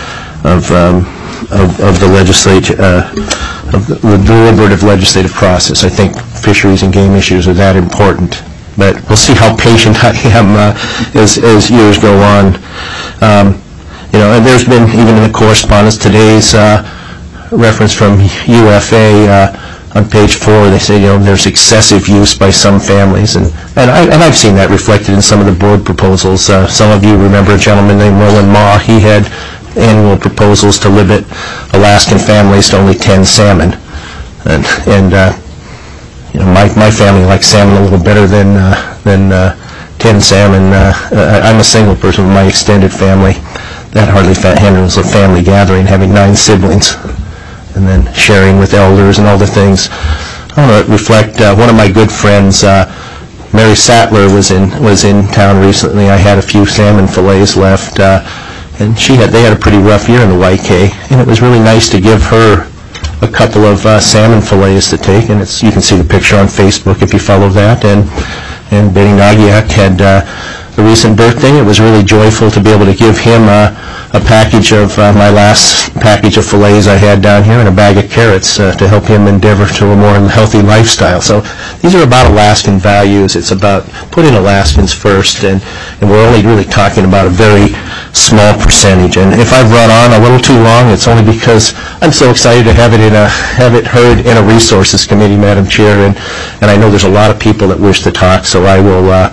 of, um, of of the legislature, uh, of the, the deliberative legislative process. I think fisheries and game issues are that important. But we'll see how patient I am uh, as, as years go on. Um, you know, and there's been, even in the correspondence, today's uh, reference from U F A uh, on page four, they say, you know, there's excessive use by some families. And, and, I, and I've seen that reflected in some of the board proposals. Uh, some of you remember a gentleman named Roland Ma. He had annual proposals to limit Alaskan families to only ten salmon. And, and uh, You know, my my family likes salmon a little better than uh, than uh, tin salmon. Uh, uh, I'm a single person with my extended family. That hardly handles a family gathering, having nine siblings, and then sharing with elders and all the things. I want to reflect. Uh, one of my good friends, uh, Mary Sattler, was in was in town recently. I had a few salmon fillets left, uh, and she had they had a pretty rough year in the Y K, and it was really nice to give her a couple of uh, salmon fillets to take, and it's you can see the picture on Facebook if you follow that. And and Benny Nagiak had uh, a recent birthday. It was really joyful to be able to give him uh, a package of uh, my last package of fillets I had down here and a bag of carrots uh, to help him endeavor to a more healthy lifestyle. So these are about Alaskan values. It's about putting Alaskans first, and, and we're only really talking about a very small percentage. And if I've run on a little too long, it's only because I'm so excited to have it in a have it heard in a resources committee, Madam Chair, and and I know there's a lot of people that wish to talk, so I will uh,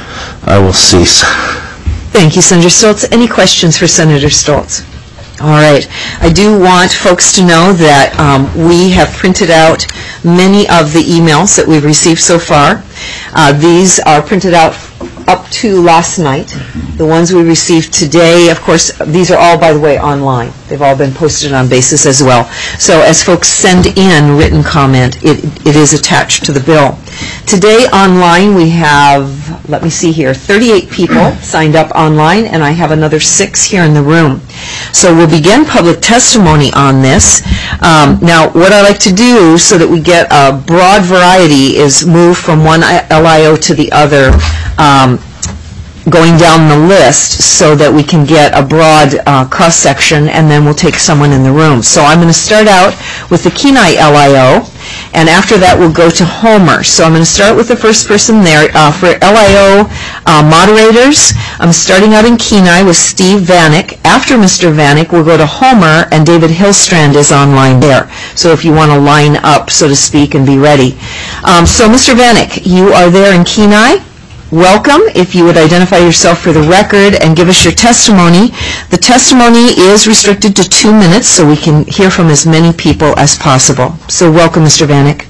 I will cease. Thank you, Senator Stoltz. Any questions for Senator Stoltz? All right. I do want folks to know that um, we have printed out many of the emails that we've received so far. Uh, these are printed out up to last night. The ones we received today, of course, these are all, by the way, online. They've all been posted on Basis as well. So as folks send in written comment, it, it is attached to the bill. Today online we have, let me see here, thirty-eight people signed up online, and I have another six here in the room. So we'll begin public testimony on this. Um, now, what I like to do so that we get a broad variety is move from one L I O to the other, um, going down the list so that we can get a broad uh, cross-section, and then we'll take someone in the room. So I'm going to start out with the Kenai L I O, and after that we'll go to Homer. So I'm going to start with the first person there. Uh, for L I O uh, moderators, I'm starting out in Kenai with Steve Vanek. After Mister Vanek, we'll go to Homer, and David Hillstrand is online there. So if you want to line up, so to speak, and be ready. Um, so Mister Vanek, you are there in Kenai? welcome. If you would identify yourself for the record and give us your testimony. The testimony is restricted to two minutes so we can hear from as many people as possible. So welcome, Mister Vanek.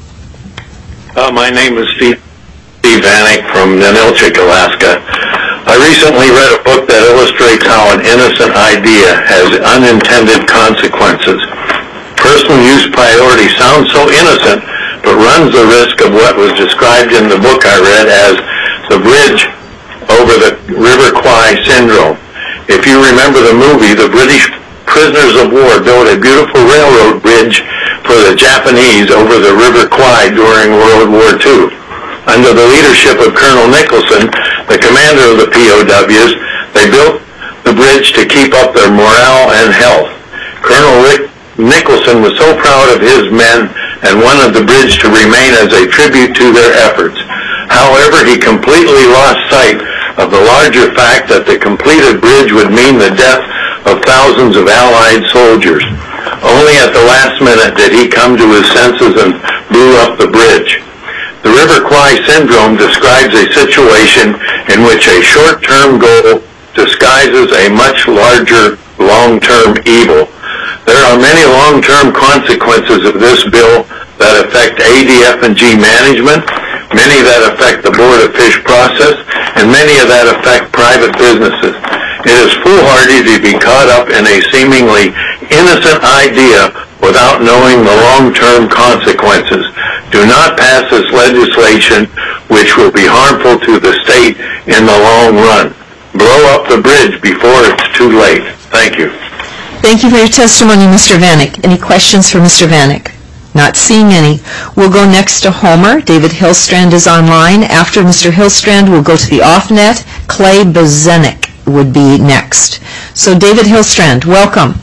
Uh, my name is Steve, Steve Vanek from Ninilchik, Alaska. I recently read a book that illustrates how an innocent idea has unintended consequences. Personal use priority sounds so innocent, but runs the risk of what was described in the book I read as the bridge over the River Kwai syndrome. If you remember the movie, the British prisoners of war built a beautiful railroad bridge for the Japanese over the River Kwai during World War Two. Under the leadership of Colonel Nicholson, the commander of the P O Ws, they built the bridge to keep up their morale and health. Colonel Rick Nicholson was so proud of his men and wanted the bridge to remain as a tribute to their efforts. However, he completely lost sight of the larger fact that the completed bridge would mean the death of thousands of Allied soldiers. Only at the last minute did he come to his senses and blew up the bridge. The River Kwai syndrome describes a situation in which a short-term goal disguises a much larger long-term evil. There are many long-term consequences of this bill that affect A D F and G management, many that affect the Board of Fish process, and many of that affect private businesses. It is foolhardy to be caught up in a seemingly innocent idea without knowing the long-term consequences. Do not pass this legislation, which will be harmful to the state in the long run. Blow up the bridge before it's too late. Thank you. Thank you for your testimony, Mister Vanek. Any questions for Mister Vanek? Not seeing any. We'll go next to Homer. David Hillstrand is online. After Mister Hillstrand, we'll go to the off-net. Clay Bozenik would be next. So David Hillstrand, welcome.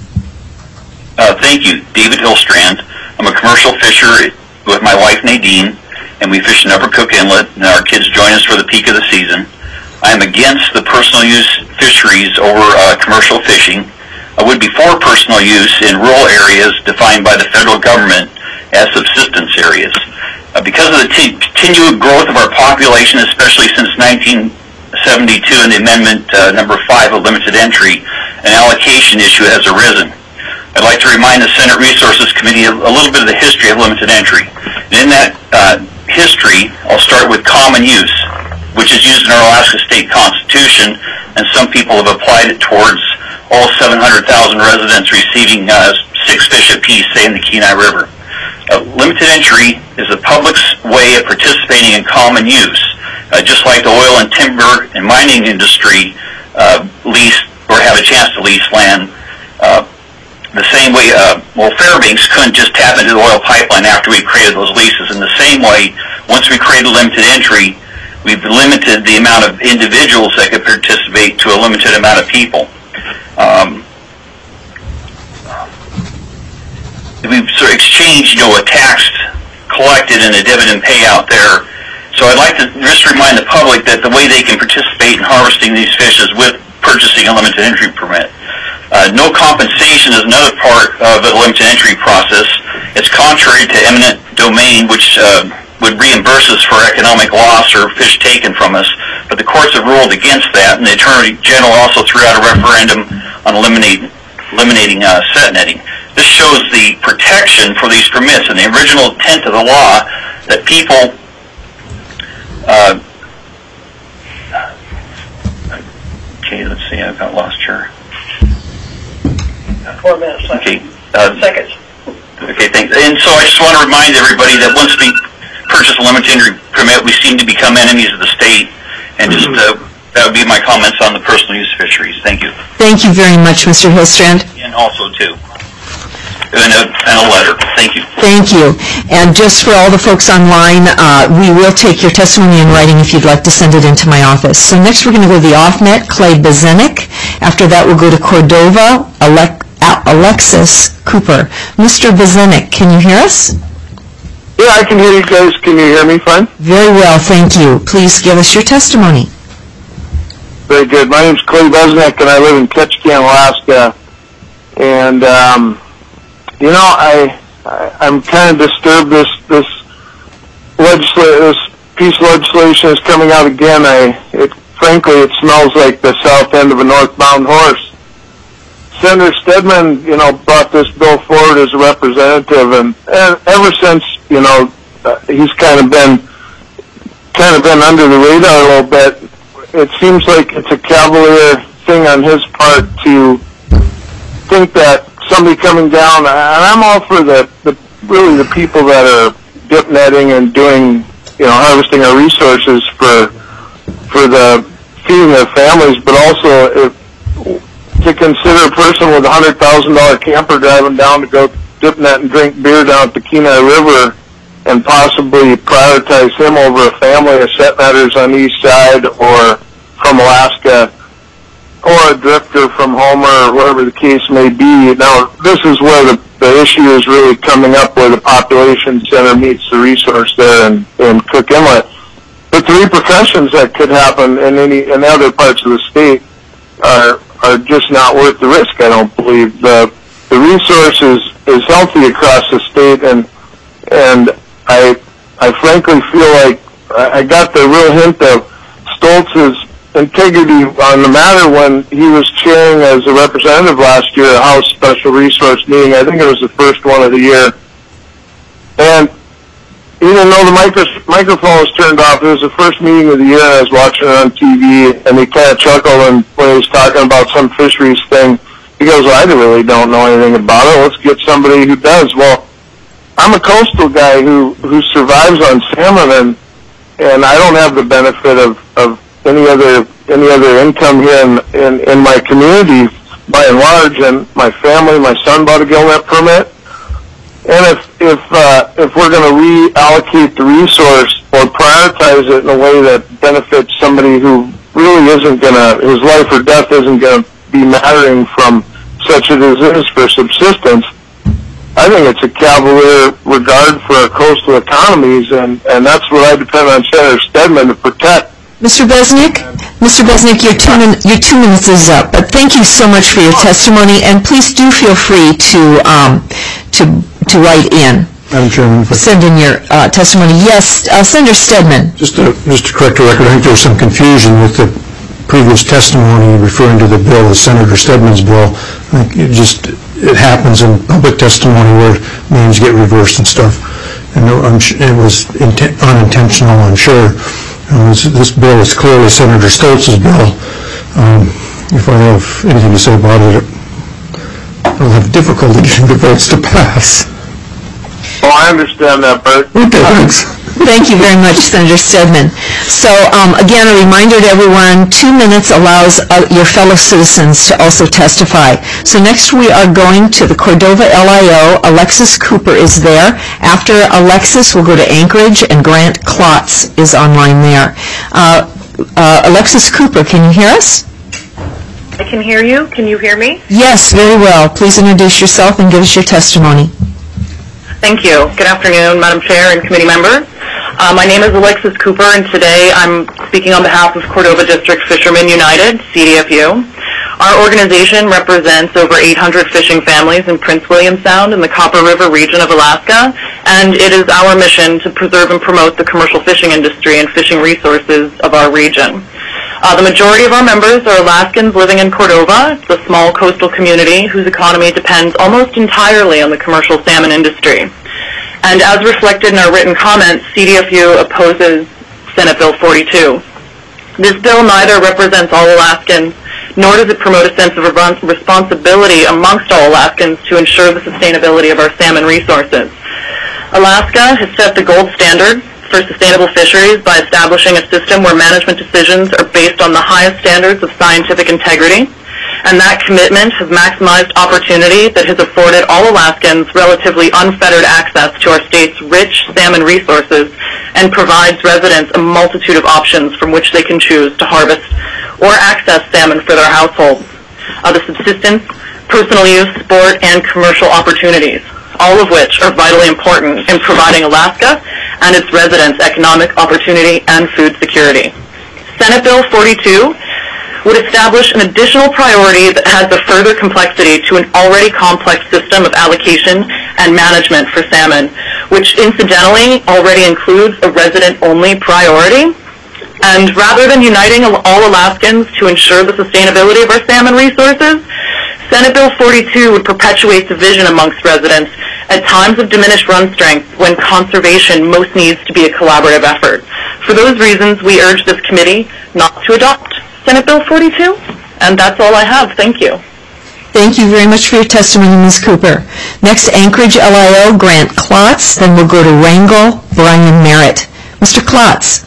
Uh, thank you. David Hillstrand. I'm a commercial fisher with my wife Nadine, and we fish in Upper Cook Inlet, and our kids join us for the peak of the season. I am against the personal use fisheries over uh, commercial fishing. I would be for personal use in rural areas defined by the federal government as subsistence areas. Uh, because of the t- continued growth of our population, especially since nineteen seventy-two and the amendment uh, number five of limited entry, an allocation issue has arisen. I'd like to remind the Senate Resources Committee a, a little bit of the history of limited entry. And in that uh, history, I'll start with common use, which is used in our Alaska State Constitution, and some people have applied it towards all seven hundred thousand residents receiving uh, six fish apiece, say, in the Kenai River. Uh, limited entry is the public's way of participating in common use, uh, just like the oil and timber and mining industry uh, lease or have a chance to lease land. Uh, the same way, uh, well, Fairbanks couldn't just tap into the oil pipeline after we created those leases. In the same way, once we created limited entry, we've limited the amount of individuals that could participate to a limited amount of people. Um, we've sort of exchanged, you know, a tax collected and a dividend payout there. So I'd like to just remind the public that the way they can participate in harvesting these fish is with purchasing a limited entry permit. Uh, no compensation is another part of the limited entry process. It's contrary to eminent domain, which uh, would reimburse us for economic loss or fish taken from us. But the courts have ruled against that, and the Attorney General also threw out a referendum on eliminating, eliminating uh, set netting. This shows the protection for these permits and the original intent of the law that people uh, okay, let's see, I've got lost here. Four minutes left. Okay. Uh, Seconds. Okay, thanks. And so I just want to remind everybody that once we purchase a limited entry permit, we seem to become enemies of the state. And just uh, that would be my comments on the personal use fisheries. Thank you. Thank you very much, Mister Hillstrand. And also, too, and a, and a letter. Thank you. Thank you. And just for all the folks online, uh, we will take your testimony in writing if you'd like to send it into my office. So next we're going to go to the off-net, Clay Bozenik. After that, we'll go to Cordova, Alec- Alexis Cooper. Mister Bozenik, can you hear us? Yeah, I can hear you guys. Can you hear me fine? Very well, thank you. Please give us your testimony. Very good. My name's Clay Bozenik, and I live in Ketchikan, Alaska. And, um, you know, I, I, I'm kind of disturbed this, this, legisla- this piece of legislation is coming out again. I, frankly, it smells like the south end of a northbound horse. Senator Stedman, you know, brought this bill forward as a representative, and, and ever since, you know, uh, he's kind of been kind of been under the radar a little bit. It seems like it's a cavalier thing on his part to think that somebody coming down, and I'm all for the, the really the people that are dip netting and doing, you know, harvesting our resources for for the feeding their families, but also if, to consider a person with a hundred thousand dollar camper driving down to go dip net and drink beer down at the Kenai River, and possibly prioritize him over a family of set netters on the east side or from Alaska or a drifter from Homer or wherever the case may be. Now, this is where the, the issue is really coming up, where the population center meets the resource there in, in Cook Inlet. But the repercussions that could happen in any in other parts of the state are are just not worth the risk, I don't believe. The the resource is, is healthy across the state, and and I I frankly feel like I got the real hint of Stoltz's integrity on the matter when he was chairing as a representative last year a House Special Resource meeting. I think it was the first one of the year. And even though the micro, microphone was turned off, it was the first meeting of the year, and I was watching it on T V, and he kind of chuckled and when he was talking about some fisheries thing. He goes, well, I really don't know anything about it. Let's get somebody who does. Well, I'm a coastal guy who, who survives on salmon, and and I don't have the benefit of, of any other any other income here in, in, in my community by and large, and my family, my son bought a gillnet permit. And if if uh, if we're going to reallocate the resource or prioritize it in a way that benefits somebody who really isn't going to, whose life or death isn't going to be mattering from such as it is for subsistence, I think it's a cavalier regard for our coastal economies, and, and that's what I depend on Senator Stedman to protect. Mister Besnick, Mister Besnick, your two, min- your two minutes is up, but thank you so much for your testimony, and please do feel free to um, to to write in. Madam Chairman, send in your uh, testimony. Yes, uh, Senator Stedman. Just to, just to correct the record, I think there was some confusion with the previous testimony referring to the bill as Senator Stedman's bill. I think it just it happens in public testimony where names get reversed and stuff, and I'm, it was inten- unintentional, I'm sure. Uh, this, this bill is clearly Senator Stoltz's bill. Um, if I have anything to say about it, I'll have difficulty getting the votes to pass. Oh, I understand that, Bert. Okay, thanks. Thank you very much, Senator Stedman. So, um, again, a reminder to everyone, two minutes allows uh, your fellow citizens to also testify. So next we are going to the Cordova L I O. Alexis Cooper is there. After Alexis, we'll go to Anchorage, and Grant Klotz is online there. Uh, uh, Alexis Cooper, can you hear us? I can hear you. Can you hear me? Yes, very well. Please introduce yourself and give us your testimony. Thank you. Good afternoon, Madam Chair and committee members. Uh, my name is Alexis Cooper, and today I'm speaking on behalf of Cordova District Fishermen United, C D F U. Our organization represents over eight hundred fishing families in Prince William Sound in the Copper River region of Alaska, and it is our mission to preserve and promote the commercial fishing industry and fishing resources of our region. Uh, the majority of our members are Alaskans living in Cordova. It's a small coastal community whose economy depends almost entirely on the commercial salmon industry. And as reflected in our written comments, C D F U opposes Senate Bill forty-two. This bill neither represents all Alaskans, nor does it promote a sense of responsibility amongst all Alaskans to ensure the sustainability of our salmon resources. Alaska has set the gold standard for sustainable fisheries by establishing a system where management decisions are based on the highest standards of scientific integrity, and that commitment has maximized opportunity that has afforded all Alaskans relatively unfettered access to our state's rich salmon resources and provides residents a multitude of options from which they can choose to harvest or access salmon for their households, uh, the subsistence, personal use, sport, and commercial opportunities, all of which are vitally important in providing Alaska and its residents economic opportunity and food security. Senate Bill forty-two would establish an additional priority that adds a further complexity to an already complex system of allocation and management for salmon, which incidentally already includes a resident-only priority. And rather than uniting all Alaskans to ensure the sustainability of our salmon resources, Senate Bill forty-two would perpetuate division amongst residents at times of diminished run strength when conservation most needs to be a collaborative effort. For those reasons, we urge this committee not to adopt Senate Bill forty-two, and that's all I have. Thank you. Thank you very much for your testimony, Miz Cooper. Next, Anchorage L I O, Grant Klotz. Then we'll go to Wrangell, Brian Merritt. Mister Klotz.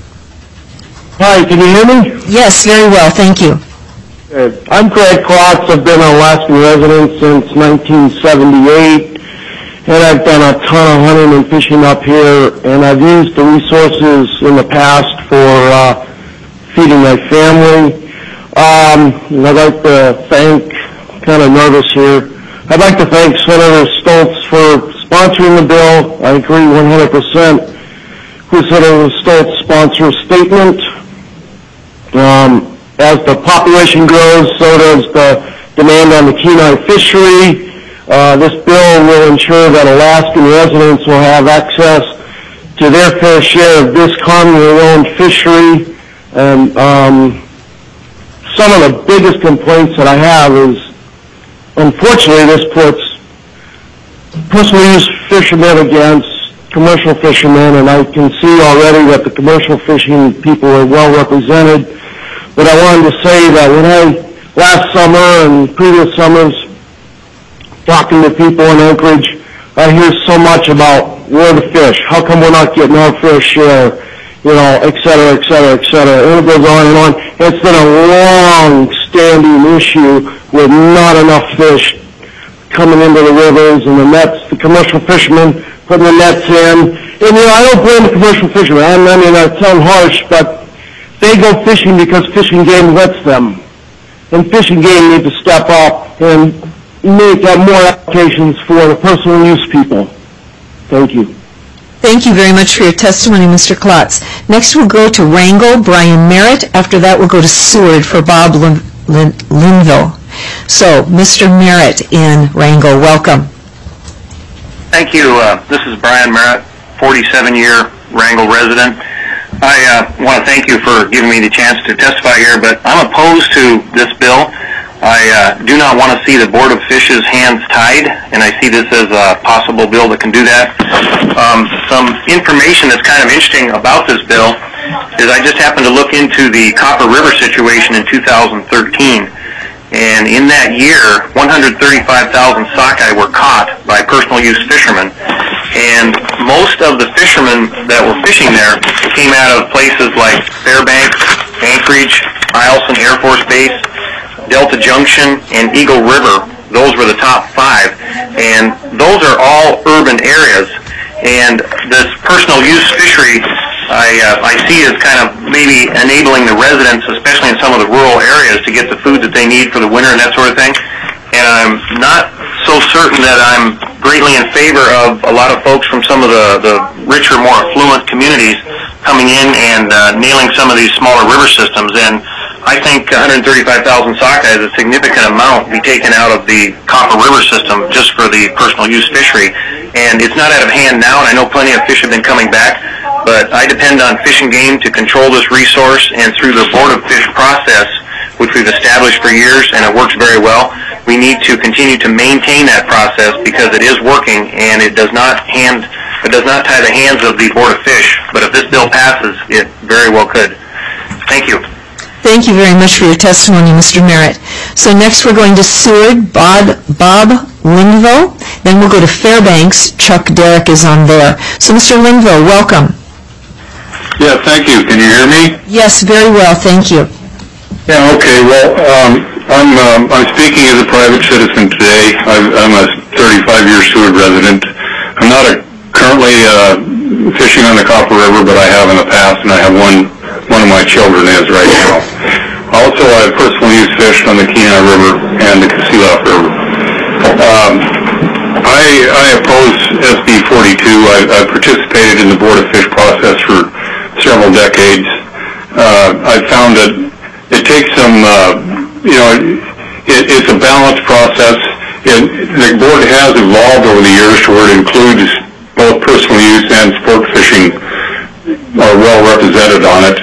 Hi, can you hear me? Yes, very well. Thank you. Good. I'm Grant Klotz. I've been an Alaskan resident since nineteen seventy-eight, and I've done a ton of hunting and fishing up here, and I've used the resources in the past for uh, feeding my family. Um, I'd like to thank, kind of nervous here, I'd like to thank Senator Stoltz for sponsoring the bill. I agree one hundred percent with Senator Stoltz's sponsor statement. Um, as the population grows, so does the demand on the Kenai fishery. Uh, this bill will ensure that Alaskan residents will have access to their fair share of this community-owned fishery. And um, some of the biggest complaints that I have is, unfortunately, this puts personal use fishermen against commercial fishermen, and I can see already that the commercial fishing people are well represented. But I wanted to say that when I, last summer and previous summers, talking to people in Anchorage, I hear so much about where to fish, how come we're not getting our fair share, you know, et cetera, et cetera, et cetera. And it goes on and on. It's been a long-standing issue with not enough fish coming into the rivers and the nets, the commercial fishermen putting the nets in. And, you know, I don't blame the commercial fishermen. I mean, I sound harsh, but they go fishing because Fishing Game lets them. And Fishing Game need to step up and make uh, more applications for the personal use people. Thank you. Thank you very much for your testimony, Mister Klotz. Next we'll go to Wrangell, Brian Merritt. After that we'll go to Seward for Bob Lin- Lin- Linville. So, Mister Merritt in Wrangell, welcome. Thank you. Uh, this is Brian Merritt, forty-seven-year Wrangell resident. I uh, want to thank you for giving me the chance to testify here, but I'm opposed to this bill. I uh, do not want to see the Board of Fish's hands tied, and I see this as a possible bill that can do that. Um, some information that's kind of interesting about this bill is I just happened to look into the Copper River situation in two thousand thirteen, and in that year, one hundred thirty-five thousand sockeye were caught by personal use fishermen, and most of the fishermen that were fishing there came out of places like Fairbanks, Anchorage, Eielson Air Force Base, Delta Junction, and Eagle River. Those were the top five, and those are all urban areas. And this personal use fishery, I, uh, I see as kind of maybe enabling the residents, especially in some of the rural areas, to get the food that they need for the winter and that sort of thing. And I'm not so certain that I'm greatly in favor of a lot of folks from some of the, the richer, more affluent communities coming in and uh, nailing some of these smaller river systems. And I think one hundred thirty-five thousand sockeye is a significant amount be taken out of the Copper River system just for the personal use fishery. And it's not out of hand now, and I know plenty of fish have been coming back, but I depend on Fish and Game to control this resource, and through the Board of Fish process, which we've established for years, and it works very well, we need to continue to maintain that process because it is working, and it does not hand, it does not tie the hands of the Board of Fish. But if this bill passes, it very well could. Thank you. Thank you very much for your testimony, Mister Merritt. So next we're going to Seward, Bob, Bob Linville. Then we'll go to Fairbanks. Chuck Derrick is on there. So Mister Linville, welcome. Yeah, thank you. Can you hear me? Yes, very well. Thank you. Yeah, okay. Well, um, I'm um, I'm speaking as a private citizen today. I've, I'm a thirty-five-year Seward resident. I'm not a, currently uh, fishing on the Copper River, but I have in the past, and I have one one of my children is right now. Also, I've personally used fish on the Kenai River and the Kasilof River. Um, I, I oppose S B forty-two. I, I participated in the Board of Fish process for several decades. Uh, I found that it takes some, uh, you know, it, it's a balanced process. It, the board has evolved over the years to where it includes both personal use and sport fishing are well represented on it.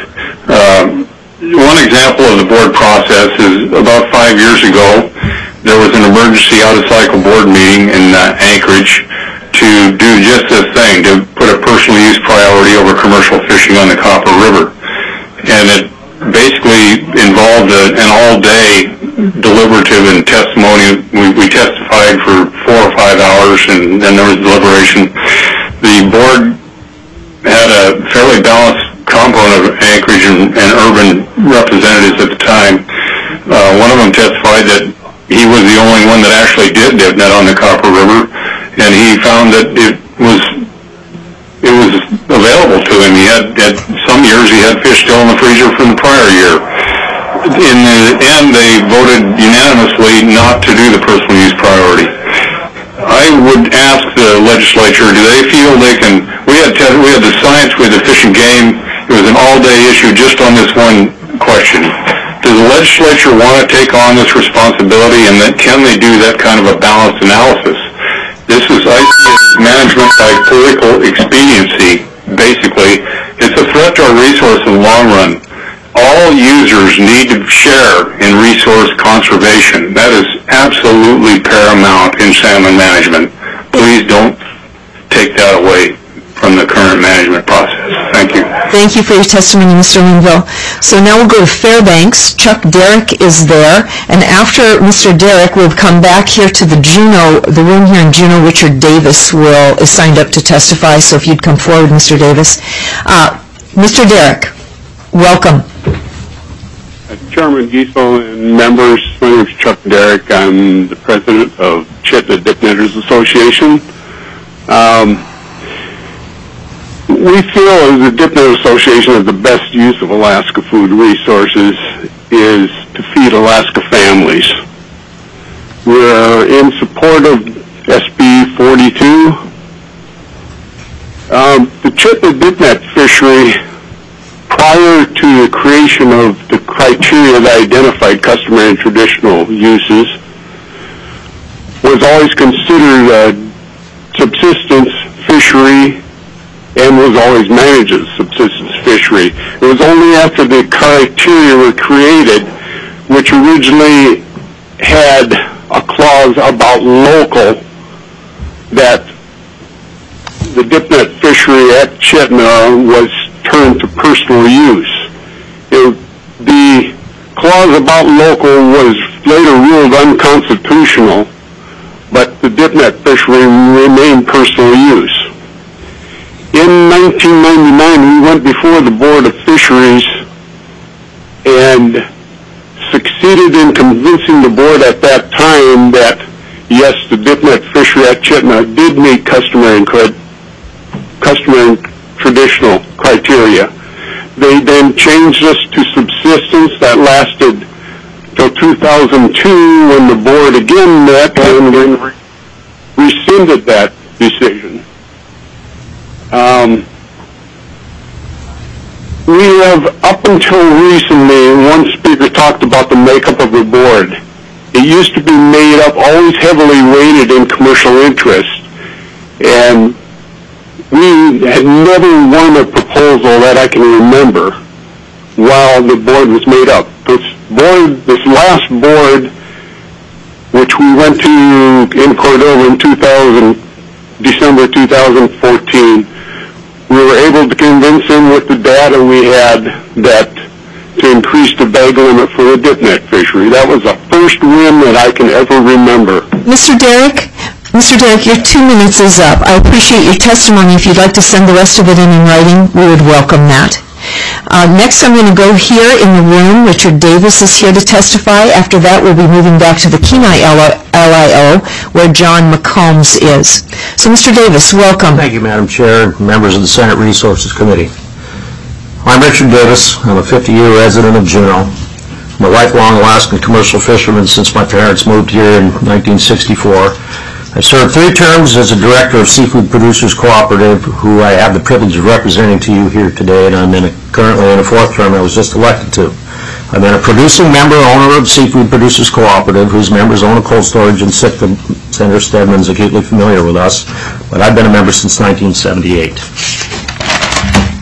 Uh, one example of the board process is about five years ago, there was an emergency out-of-cycle board meeting in uh, Anchorage to do just this thing, to put a personal use priority over commercial fishing on the Copper River. And it basically involved a, an all-day deliberative and testimony. We, we testified for four or five hours, and then there was deliberation. The board had a fairly balanced component of Anchorage and, and urban representatives at the time. Uh, one of them testified that he was the only one that actually did DipNet on the Copper River, and he found that it was it was available to him. He had, had some years he had fish still in the freezer from the prior year. In the end, they voted unanimously not to do the personal use priority. I would ask the legislature, do they feel they can? We had te- we had the science, we had the Fish and Game. It was an all-day issue just on this one question. Does the legislature want to take on this responsibility, and that can they do that kind of a balanced analysis? This is isolated management by political expediency, basically. It's a threat to our resource in the long run. All users need to share in resource conservation. That is absolutely paramount in salmon management. Please don't take that away from the current management process. Thank you. Thank you for your testimony, Mister Linville. So now we'll go to Fairbanks. Chuck Derrick is there, and after Mister Derrick, we'll come back here to the Juneau, the room here in Juneau. Richard Davis will is signed up to testify, so if you'd come forward, Mister Davis. Uh, Mister Derrick, welcome. Chairman Giesel and members, my name is Chuck Derrick. I'm the president of Chittenden Dipnetters Association. Um, We feel as the Dipnet Association that the best use of Alaska food resources is to feed Alaska families. We're in support of S B forty-two. Um, the Chittenden Dipnet fishery, prior to the creation of the criteria that identified customary and traditional uses, was always considered a subsistence fishery and was always managed as subsistence fishery. It was only after the criteria were created, which originally had a clause about local, that the Dipnet fishery at Chittenden was turned to personal use. It, the clause about local was later ruled unconstitutional, but the Dipnet fishery remained personal use. In nineteen ninety-nine, we went before the Board of Fisheries and succeeded in convincing the board at that time that, yes, the Dipnet fishery at Chittenden did meet customary and, customary and traditional criteria. They then changed us to subsistence. That lasted till two thousand two, when the board again met and then rescinded that decision. Um, we have, up until recently, one speaker talked about the makeup of the board. It used to be made up, always heavily weighted in commercial interest, and we had never won a proposal that I can remember while the board was made up. This board, this last board, which we went to in Cordova in two thousand, December two thousand fourteen, we were able to convince him with the data we had that to increase the bag limit for the Dipnet fishery. That was the first win that I can ever remember. Mister Derrick, Mister Derrick, your two minutes is up. I appreciate your testimony. If you'd like to send the rest of it in in writing, we would welcome that. Uh, next, I'm going to go here in the room. Richard Davis is here to testify. After that, we'll be moving back to the Kenai L I O, where John McCombs is. So, Mister Davis, welcome. Thank you, Madam Chair, and members of the Senate Resources Committee. I'm Richard Davis. I'm a fifty-year resident of Juneau. I'm a lifelong Alaskan commercial fisherman since my parents moved here in nineteen sixty-four. I served three terms as a director of Seafood Producers Cooperative, who I have the privilege of representing to you here today, and I'm in a, currently in a fourth term I was just elected to. I've been a producing member owner of Seafood Producers Cooperative, whose members own a cold storage in Sitka. Senator Stedman's acutely familiar with us, but I've been a member since nineteen seventy-eight. The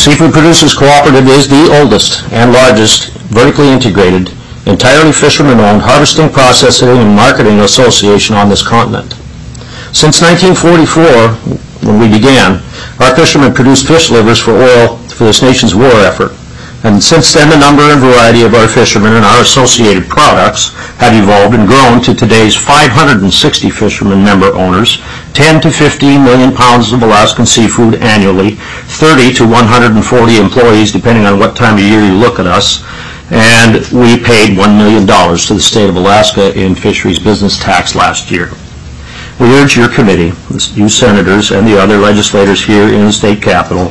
Seafood Producers Cooperative is the oldest and largest vertically integrated, entirely fisherman-owned harvesting, processing, and marketing association on this continent. Since nineteen forty-four, when we began, our fishermen produced fish livers for oil for this nation's war effort. And since then, the number and variety of our fishermen and our associated products have evolved and grown to today's five hundred sixty fishermen member owners, ten to fifteen million pounds of Alaskan seafood annually, thirty to one hundred forty employees, depending on what time of year you look at us, and we paid one million dollars to the state of Alaska in fisheries business tax last year. We urge your committee, you senators and the other legislators here in the state capitol,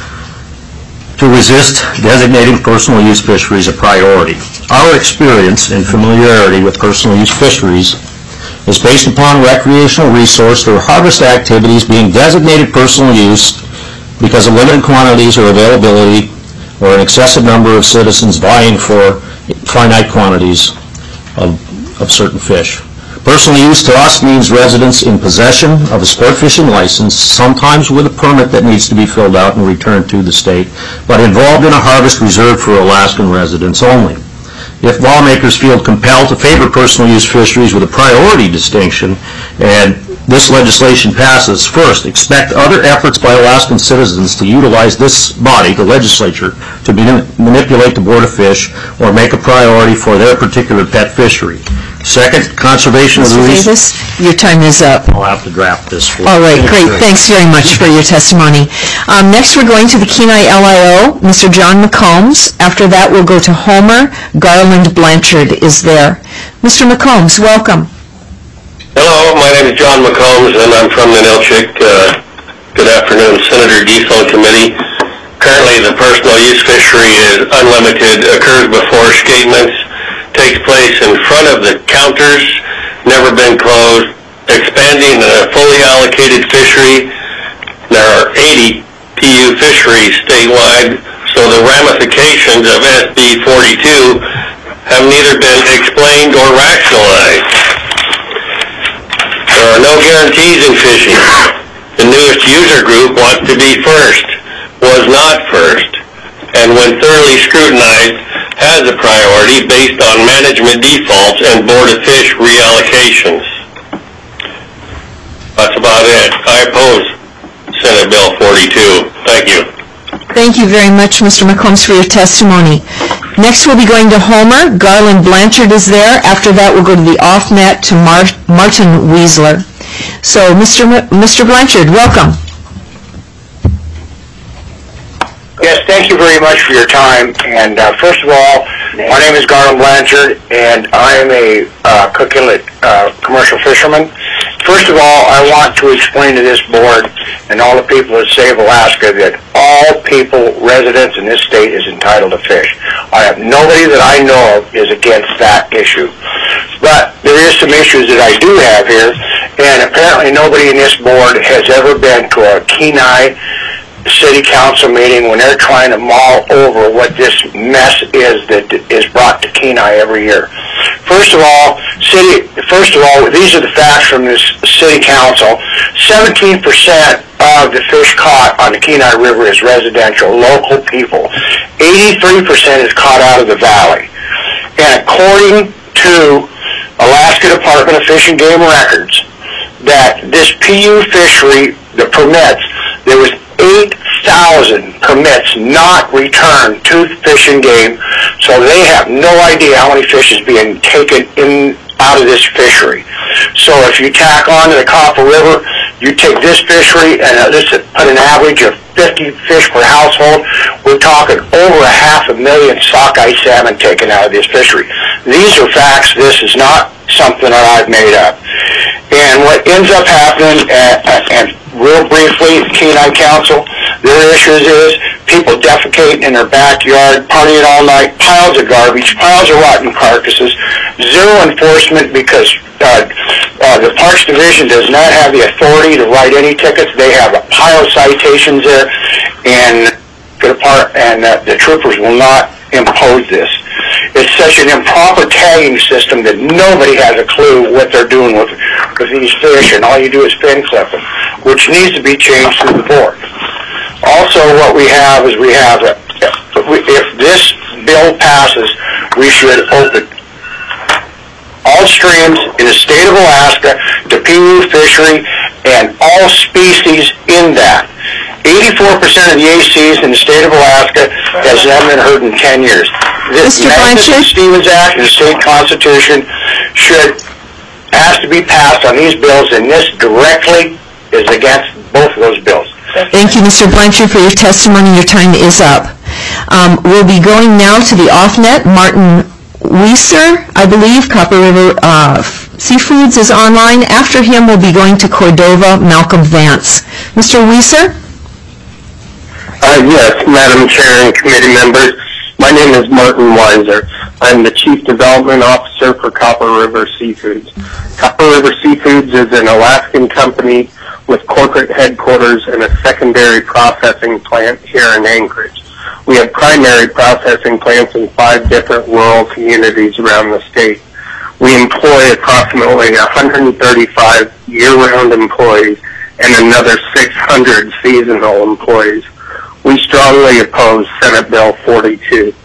to resist designating personal use fisheries a priority. Our experience and familiarity with personal use fisheries is based upon recreational resource or harvest activities being designated personal use because of limited quantities or availability or an excessive number of citizens vying for finite quantities of, of certain fish. Personal use to us means residents in possession of a sport fishing license, sometimes with a permit that needs to be filled out and returned to the state, but involved in a harvest reserved for Alaskan residents only. If lawmakers feel compelled to favor personal use fisheries with a priority distinction, and this legislation passes, first, expect other efforts by Alaskan citizens to utilize this body, the legislature, to manipulate the Board of Fish or make a priority for their particular pet fishery. Second, conservation of the Mister Davis, your time is up. I'll have to draft this for you. All right, great. Thanks very much for your testimony. Um, next, we're going to the Kenai L I O, Mister John McCombs. After that, we'll go to Homer. Garland Blanchard is there. Mister McCombs, welcome. Hello, my name is John McCombs, and I'm from Ninilchik. Uh, good afternoon, Senator Diesel and Committee. Currently, the personal use fishery is unlimited, occurs before escapements, takes place in front of the counters, never been closed, expanding a fully allocated fishery. There are eighty P U fisheries statewide, so the ramifications of S B forty-two have neither been explained or rationalized. There are no guarantees in fishing. The newest user group wants to be first, was not first, and when thoroughly scrutinized, has a priority based on management defaults and Board of Fish reallocations. That's about it. I oppose Senate Bill forty-two. Thank you. Thank you very much, Mister McCombs, for your testimony. Next, we'll be going to Homer. Garland Blanchard is there. After that, we'll go to the off-net to Mar Martin Weisler. So, Mister M Mister Blanchard, welcome. Yes, thank you very much for your time. And uh, first of all, my name is Garland Blanchard, and I am a uh, cook inlet uh, commercial fisherman. First of all, I want to explain to this board and all the people that save Alaska that all people, residents in this state, is entitled to fish. I have nobody that I know of is against that issue. But there is some issues that I do have here, and apparently nobody in this board has ever been to a Kenai City Council meeting when they're trying to mull over what this mess is that is brought to Kenai every year. First of all, city. First of all, these are the facts from this City Council. seventeen percent of the fish caught on the Kenai River is residential, local people. eighty-three percent is caught out of the valley. And according to Alaska Department of Fish and Game Records, that this P U fishery, the permits, there was eight thousand permits not returned to Fish and Game, so they have no idea how many fish is being taken in out of this fishery. So if you tack on to the Copper River, you take this fishery and uh, this put an average of fifty fish per household, we're talking over a half a million sockeye salmon taken out of this fishery. These are facts. This is not something that I've made up. And what ends up happening, uh, and real briefly, Kenai Council, their issues is people defecating in their backyard, partying all night, piles of garbage, piles of rotten carcasses, zero enforcement because uh, uh, the Parks Division does not have the authority to write any tickets. They have a pile of citations there, and the, par and uh, the troopers will not impose this. It's such an improper tagging system that nobody has a clue what they're doing with, with these fish, and all you do is fin clip them, which needs to be changed through the board. Also, what we have is we have, if this bill passes, we should open all streams in the state of Alaska to P U fishery and all species in that. eighty-four percent of the A Cs in the state of Alaska has not been heard in ten years. This Magnuson-Stevens Act and the state constitution should, has to be passed on these bills, and this directly is against both of those bills. Thank you, Mister Blanchard, for your testimony. Your time is up. Um, we'll be going now to the off-net. Martin Weiser, I believe, Copper River uh, Seafoods is online. After him, we'll be going to Cordova, Malcolm Vance. Mister Weiser? Uh, yes, Madam Chair and committee members. My name is Martin Weiser. I'm the Chief Development Officer for Copper River Seafoods. Copper River Seafoods is an Alaskan company with corporate headquarters and a secondary processing plant here in Anchorage. We have primary processing plants in five different rural communities around the state. We employ approximately one hundred thirty-five year-round employees and another six hundred seasonal employees. We strongly oppose Senate Bill forty-two.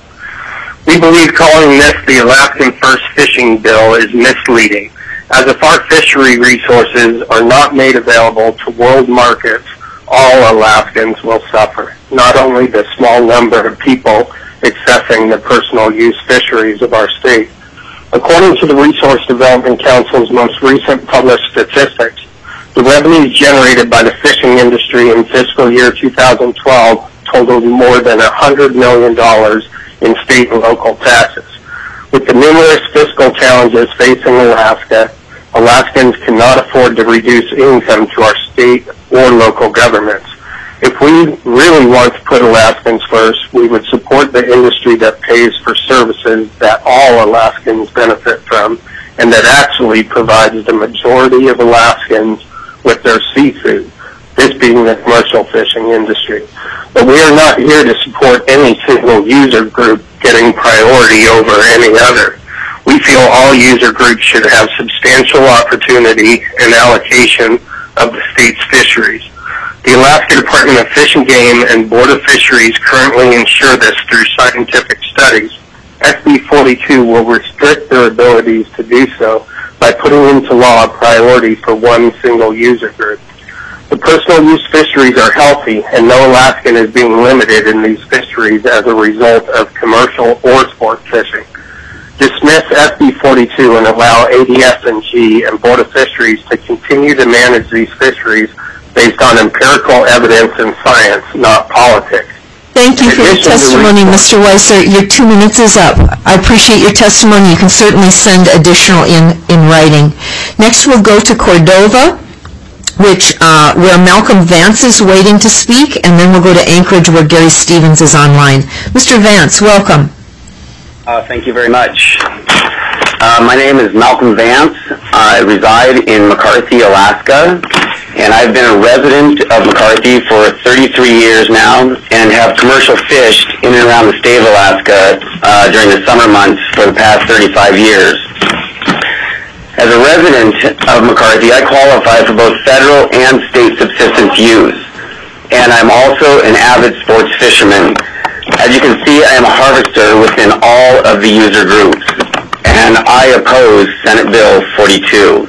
We believe calling this the Alaskan First Fishing Bill is misleading, as if our fishery resources are not made available to world markets, all Alaskans will suffer, not only the small number of people accessing the personal use fisheries of our state. According to the Resource Development Council's most recent published statistics, the revenues generated by the fishing industry in fiscal year two thousand twelve totaled more than one hundred million dollars in state and local taxes. With the numerous fiscal challenges facing Alaska, Alaskans cannot afford to reduce income to our state or local governments. If we really want to put Alaskans first, we would support the industry that pays for services that all Alaskans benefit from and that actually provides the majority of Alaskans with their seafood, this being the commercial fishing industry. But we are not here to support any single user group getting priority over any other. We feel all user groups should have substantial opportunity and allocation of the state's fisheries. The Alaska Department of Fish and Game and Board of Fisheries currently ensure this through scientific studies. S B forty-two will restrict their abilities to do so by putting into law a priority for one single user group. The personal use fisheries are healthy, and no Alaskan is being limited in these fisheries as a result of commercial or sport fishing. Dismiss S B forty-two and allow A D S and G and Board of Fisheries to continue to manage these fisheries based on empirical evidence and science, not politics. Thank you for your testimony, Mister Weiser. Your two minutes is up. I appreciate your testimony. You can certainly send additional in, in writing. Next, we'll go to Cordova, which uh, where Malcolm Vance is waiting to speak, and then we'll go to Anchorage, where Gary Stevens is online. Mister Vance, welcome. Uh, thank you very much. Uh, my name is Malcolm Vance. I reside in McCarthy, Alaska, and I've been a resident of McCarthy for thirty-three years now and have commercial fished in and around the state of Alaska uh, during the summer months for the past thirty-five years. As a resident of McCarthy, I qualify for both federal and state subsistence use, and I'm also an avid sports fisherman. As you can see, I am a harvester within all of the user groups, and I oppose Senate Bill forty-two.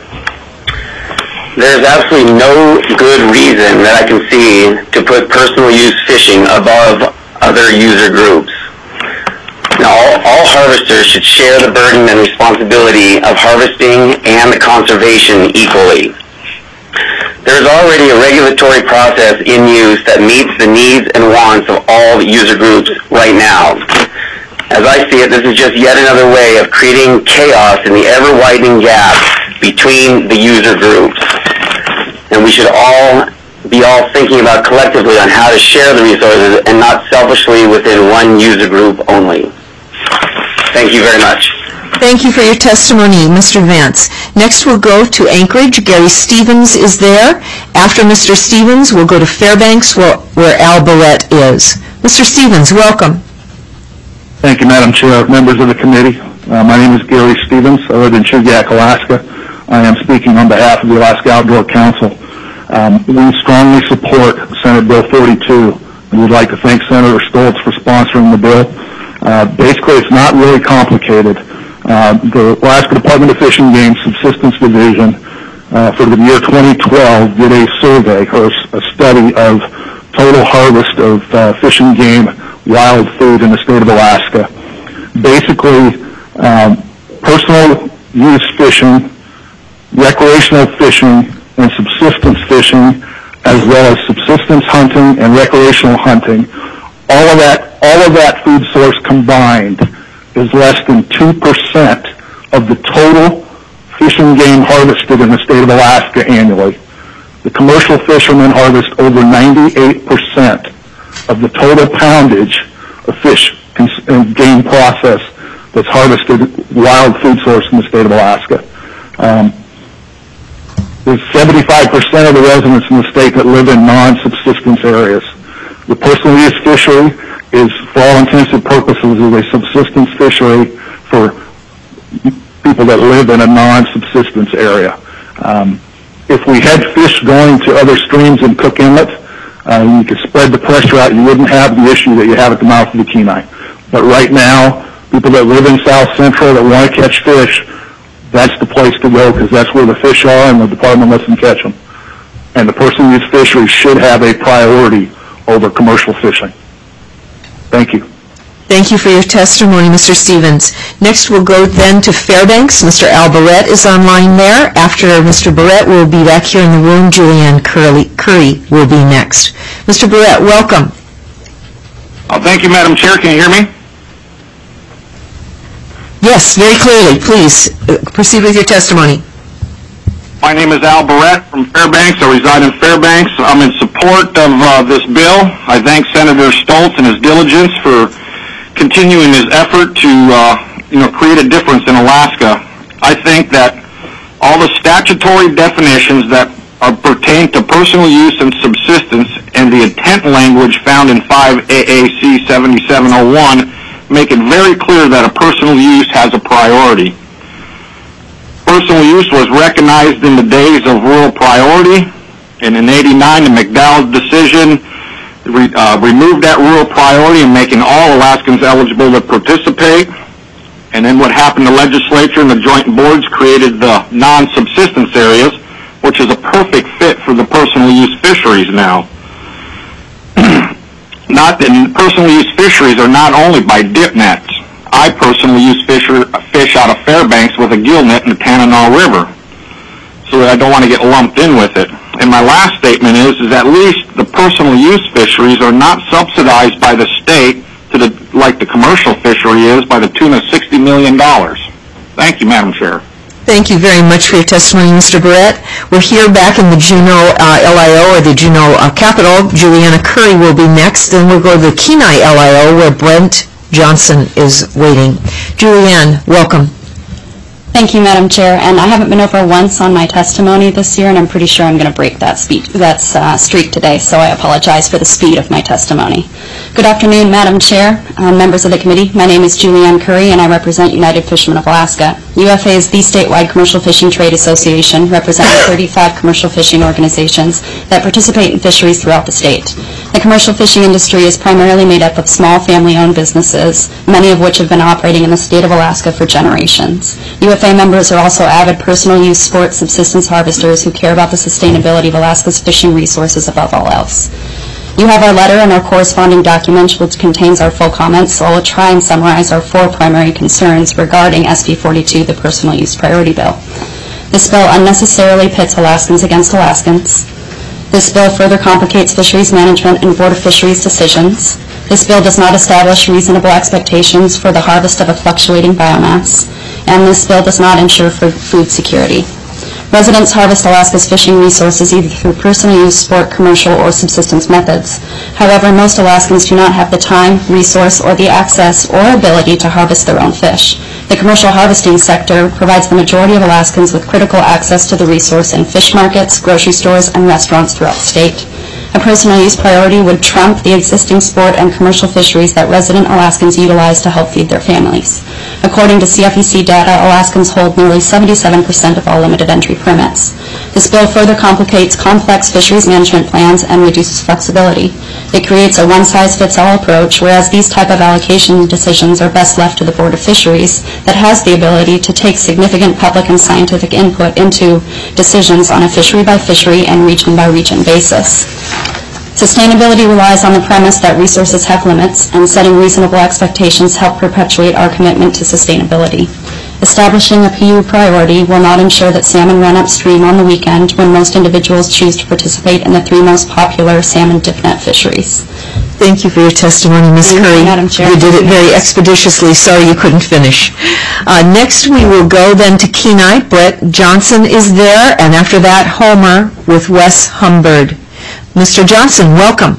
There's absolutely no good reason that I can see to put personal use fishing above other user groups. Now, all, all harvesters should share the burden and responsibility of harvesting and the conservation equally. There is already a regulatory process in use that meets the needs and wants of all user groups right now. As I see it, this is just yet another way of creating chaos in the ever-widening gap between the user groups. And we should all be all thinking about collectively on how to share the resources and not selfishly within one user group only. Thank you very much. Thank you for your testimony, Mister Vance. Next, we'll go to Anchorage. Gary Stevens is there. After Mister Stevens, we'll go to Fairbanks, where, where Al Barrett is. Mister Stevens, welcome. Thank you, Madam Chair, members of the committee. Uh, my name is Gary Stevens. I live in Chugiak, Alaska. I am speaking on behalf of the Alaska Outdoor Council. Um, we strongly support Senate Bill forty-two and we'd like to thank Senator Stoltz for sponsoring the bill. Uh, basically, it's not really complicated. Uh, the Alaska Department of Fish and Game Subsistence Division uh, for the year twenty twelve did a survey or a study of total harvest of uh, fish and game wild food in the state of Alaska. Basically, um, personal use fishing, recreational fishing, and subsistence fishing, as well as subsistence hunting and recreational hunting, all of that, all of that food source combined is less than two percent of the total fish and game harvested in the state of Alaska annually. The commercial fishermen harvest over ninety-eight percent of the total poundage of fish and game process that's harvested wild food source in the state of Alaska. Um, there's seventy-five percent of the residents in the state that live in non-subsistence areas. The personal use fishery is, for all intents and purposes, is a subsistence fishery for people that live in a non-subsistence area. Um, if we had fish going to other streams in Cook Inlet, uh, you could spread the pressure out, you wouldn't have the issue that you have at the mouth of the Kenai. But right now, people that live in South Central that want to catch fish, that's the place to go because that's where the fish are and the department lets them catch them. And the personal use fishery should have a priority over commercial fishing. Thank you. Thank you for your testimony, Mister Stevens. Next, we'll go then to Fairbanks. Mister Al Barrett is online there. After Mister Barrett, we'll be back here in the room. Julianne Curley, Curry will be next. Mister Barrett, welcome. Oh, thank you, Madam Chair. Can you hear me? Yes, very clearly. Please uh, proceed with your testimony. My name is Al Barrett from Fairbanks. I reside in Fairbanks. I'm in support of uh, this bill. I thank Senator Stoltz and his diligence for continuing his effort to uh, you know, create a difference in Alaska. I think that all the statutory definitions that are pertain to personal use and subsistence and the intent language found in five A A C seventy-seven oh one make it very clear that a personal use has a priority. Personal use was recognized in the days of rural priority, and in eighty-nine the McDowell's decision re, uh, removed that rural priority and making all Alaskans eligible to participate. And then what happened, the legislature and the joint boards created the non-subsistence areas, which is a perfect fit for the personal use fisheries now. Not that personal use fisheries are not only by dip nets. I personally use fisher, fish out of Fairbanks with a gill net in the Tanana River, so I don't want to get lumped in with it. And my last statement is, is at least the personal use fisheries are not subsidized by the state to the, like the commercial fishery is by the tune of sixty million dollars. Thank you, Madam Chair. Thank you very much for your testimony, Mister Barrett. We're here back in the Juneau uh, L I O, or the Juneau uh, Capitol. Juliana Curry will be next, and we'll go to the Kenai L I O, where Brent Johnson is waiting. Julianne, welcome. Thank you, Madam Chair. And I haven't been over once on my testimony this year, and I'm pretty sure I'm going to break that, speed, that uh, streak today, so I apologize for the speed of my testimony. Good afternoon, Madam Chair, uh, members of the committee. My name is Julianne Curry, and I represent United Fishermen of Alaska. U F A is the statewide commercial fishing trade association representing thirty-five commercial fishing organizations that participate in fisheries throughout the state. The commercial fishing industry is primarily made up of small family-owned businesses, many of which have been operating in the state of Alaska for generations. U F A members are also avid personal use sports subsistence harvesters who care about the sustainability of Alaska's fishing resources above all else. You have our letter and our corresponding document, which contains our full comments, so I will try and summarize our four primary concerns regarding S B forty-two, the Personal Use Priority Bill. This bill unnecessarily pits Alaskans against Alaskans. This bill further complicates fisheries management and Board of Fisheries decisions. This bill does not establish reasonable expectations for the harvest of a fluctuating biomass, and this bill does not ensure food security. Residents harvest Alaska's fishing resources either through personal use, sport, commercial, or subsistence methods. However, most Alaskans do not have the time, resource, or the access or ability to harvest their own fish. The commercial harvesting sector provides the majority of Alaskans with critical access to the resource in fish markets, grocery stores, and restaurants throughout the state. A personal use priority would trump the existing sport and commercial fisheries that resident Alaskans utilize to help feed their families. According to C F E C data, Alaskans hold nearly seventy-seven percent of all limited entry permits. This bill further complicates complex fisheries management plans and reduces flexibility. It creates a one-size-fits-all approach, whereas these type of allocation decisions are best left to the Board of Fisheries that has the ability to take significant public and scientific input into decisions on a fishery-by-fishery and region-by-region basis. Sustainability relies on the premise that resources have limits, and setting reasonable expectations help perpetuate our commitment to sustainability. Establishing a P U priority will not ensure that salmon run upstream on the weekend when most individuals choose to participate in the three most popular salmon dip net fisheries. Thank you for your testimony, Miz Curry. Madam Chair. You did it very expeditiously. Sorry you couldn't finish. Uh, next, we will go then to Kenai. Brett Johnson is there, and after that, Homer with Wes Humbird. Mister Johnson, welcome.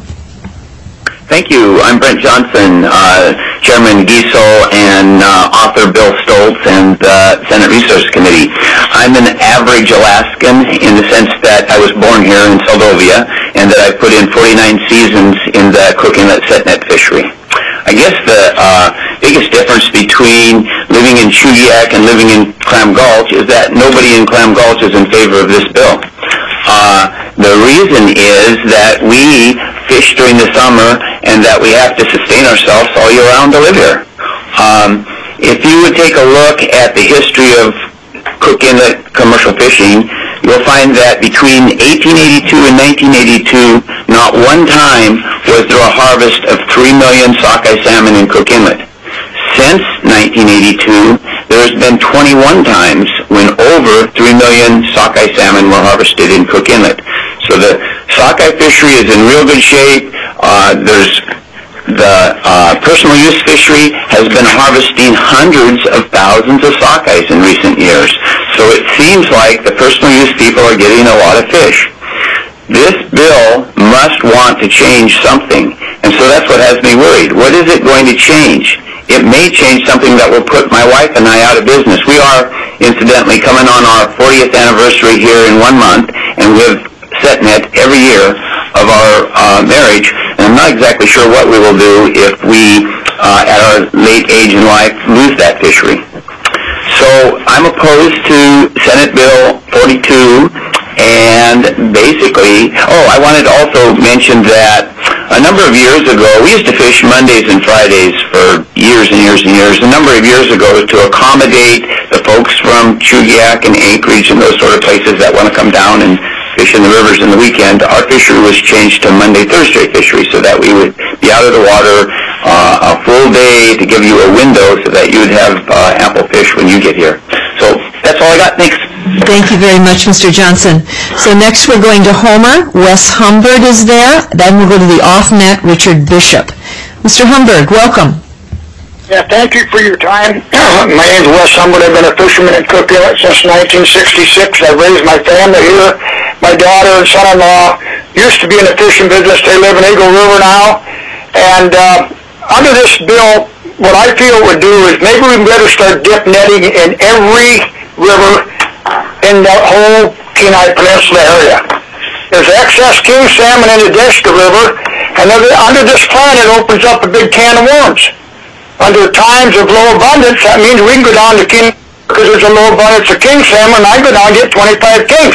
Thank you. I'm Brent Johnson, uh, Chairman Giesel and uh, author Bill Stoltz and the uh, Senate Resource Committee. I'm an average Alaskan in the sense that I was born here in Seldovia and that I put in forty-nine seasons in the Cook Inlet set net fishery. I guess the uh, biggest difference between living in Chugiak and living in Clam Gulch is that nobody in Clam Gulch is in favor of this bill. Uh, the reason is that we fish during the summer and that we have to sustain ourselves all year round to live here. Um, if you would take a look at the history of Cook Inlet commercial fishing, you'll find that between eighteen eighty-two and nineteen eighty-two, not one time was there a harvest of three million sockeye salmon in Cook Inlet. Since nineteen eighty-two, there's been twenty-one times when over three million sockeye salmon were harvested in Cook Inlet. So the sockeye fishery is in real good shape. Uh, there's the uh, personal use fishery has been harvesting hundreds of thousands of sockeyes in recent years. So it seems like the personal use people are getting a lot of fish. This bill must want to change something, and so that's what has me worried. What is it going to change? It may change something that will put my wife and I out of business. We are, incidentally, coming on our fortieth anniversary here in one month, and we have set net every year of our uh, marriage, and I'm not exactly sure what we will do if we, uh, at our late age in life, lose that fishery. So I'm opposed to Senate Bill forty-two, and basically, oh, I wanted to also mention that a number of years ago, we used to fish Mondays and Fridays for years and years and years. A number of years ago, to accommodate the folks from Chugiak and Anchorage and those sort of places that want to come down and fish in the rivers in the weekend, our fishery was changed to Monday, Thursday fishery so that we would be out of the water uh, a full day to give you a window so that you would have uh, ample fish when you get here. So that's all I got. Thanks. Thank you very much, Mister Johnson. So next we're going to Homer. Wes Humbird is there. Then we'll go to the off-net, Richard Bishop. Mister Humbird, welcome. Yeah, thank you for your time. My name's Wes Humbird. I've been a fisherman in Cook Inlet since nineteen sixty-six. I've raised my family here. My daughter and son-in-law used to be in the fishing business. They live in Eagle River now. And uh, under this bill, what I feel it would do is maybe we better start dip netting in every river in the whole Kenai Peninsula area. There's excess king salmon in the Deska River, and under this plan it opens up a big can of worms. Under times of low abundance, that means we can go down to king, because there's a low abundance of king salmon, and I go down and get twenty-five kings.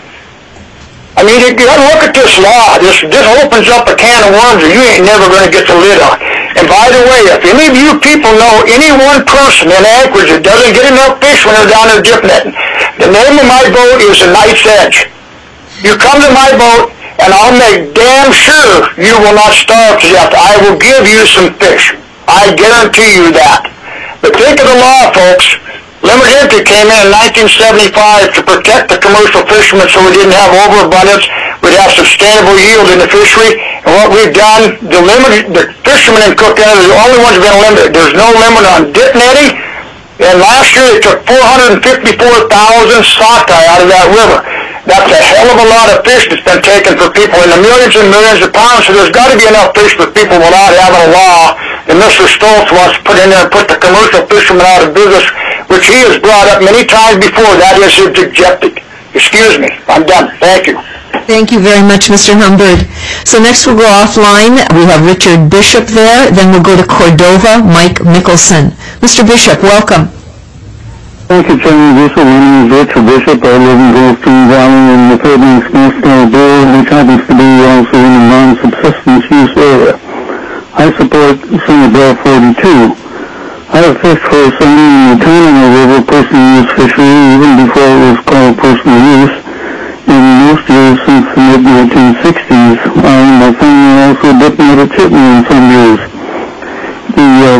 I mean, you gotta look at this law. This, this opens up a can of worms that you ain't never gonna get the lid on. And by the way, if any of you people know any one person in Anchorage that doesn't get enough fish when they're down there dip netting, the name of my boat is the Knight's Edge. You come to my boat, and I'll make damn sure you will not starve to death. I will give you some fish. I guarantee you that. But think of the law, folks. Limited entry came in in nineteen seventy-five to protect the commercial fishermen so we didn't have overabundance. We'd have sustainable yield in the fishery. And what we've done, the limit, the fishermen in Cook Inlet are the only ones who've been limited. There's no limit on dip netting. And last year they took four hundred fifty-four thousand sockeye out of that river. That's a hell of a lot of fish that's been taken for people in the millions and millions of pounds. So there's got to be enough fish for people without having a law that Mister Stoltz wants to put in there and put the commercial fishermen out of business, which he has brought up many times before. That is his objective. Excuse me. I'm done. Thank you. Thank you very much, Mister Humbird. So next we'll go offline. We have Richard Bishop there. Then we'll go to Cordova, Mike Mickelson. Mister Bishop, welcome. Thank you, Chairman Bishop. My name is Richard Bishop. I live in Goldstream Valley in the Fairbanks North Board, which happens to be also in a non-subsistence use area. I support Senate Bill forty-two. I have fished for salmon in the Tanana River personal use fishery even before it was called personal use in most years since the mid nineteen sixties. I and my family also dipped out a chitney in some years. The, um,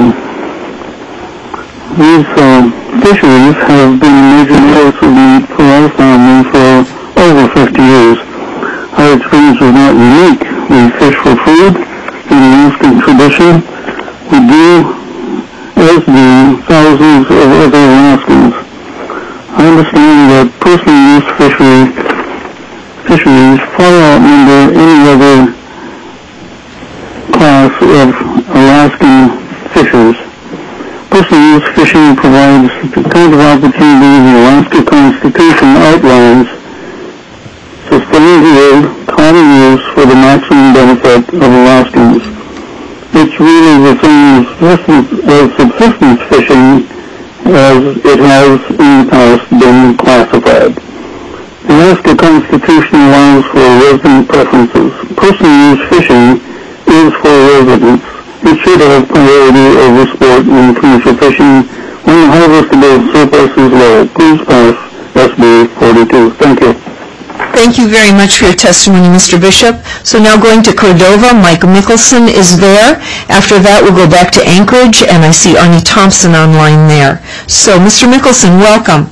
these um, fisheries have been a major source of meat for our family for over fifty years. Our experience was not unique. We fish for food in the Alaskan tradition. We do, as do thousands of other Alaskans. I understand that personal use fishery, fisheries far outnumber any other class of Alaskan fishers. Personal use fishing provides the kind of opportunity the Alaska Constitution outlines: sustained yield, common use for the maximum benefit of Alaskans. It's really the same as subsistence fishing as it has in the past been classified. The Alaska Constitution allows for resident preferences. Personal use fishing is for residents. It should have priority over sport and commercial fishing when the harvestable surplus is low. Please pass S B forty-two. Thank you. Thank you very much for your testimony, Mister Bishop. So now going to Cordova, Mike Mickelson is there. After that, we'll go back to Anchorage, and I see Arnie Thompson online there. So, Mister Mickelson, welcome.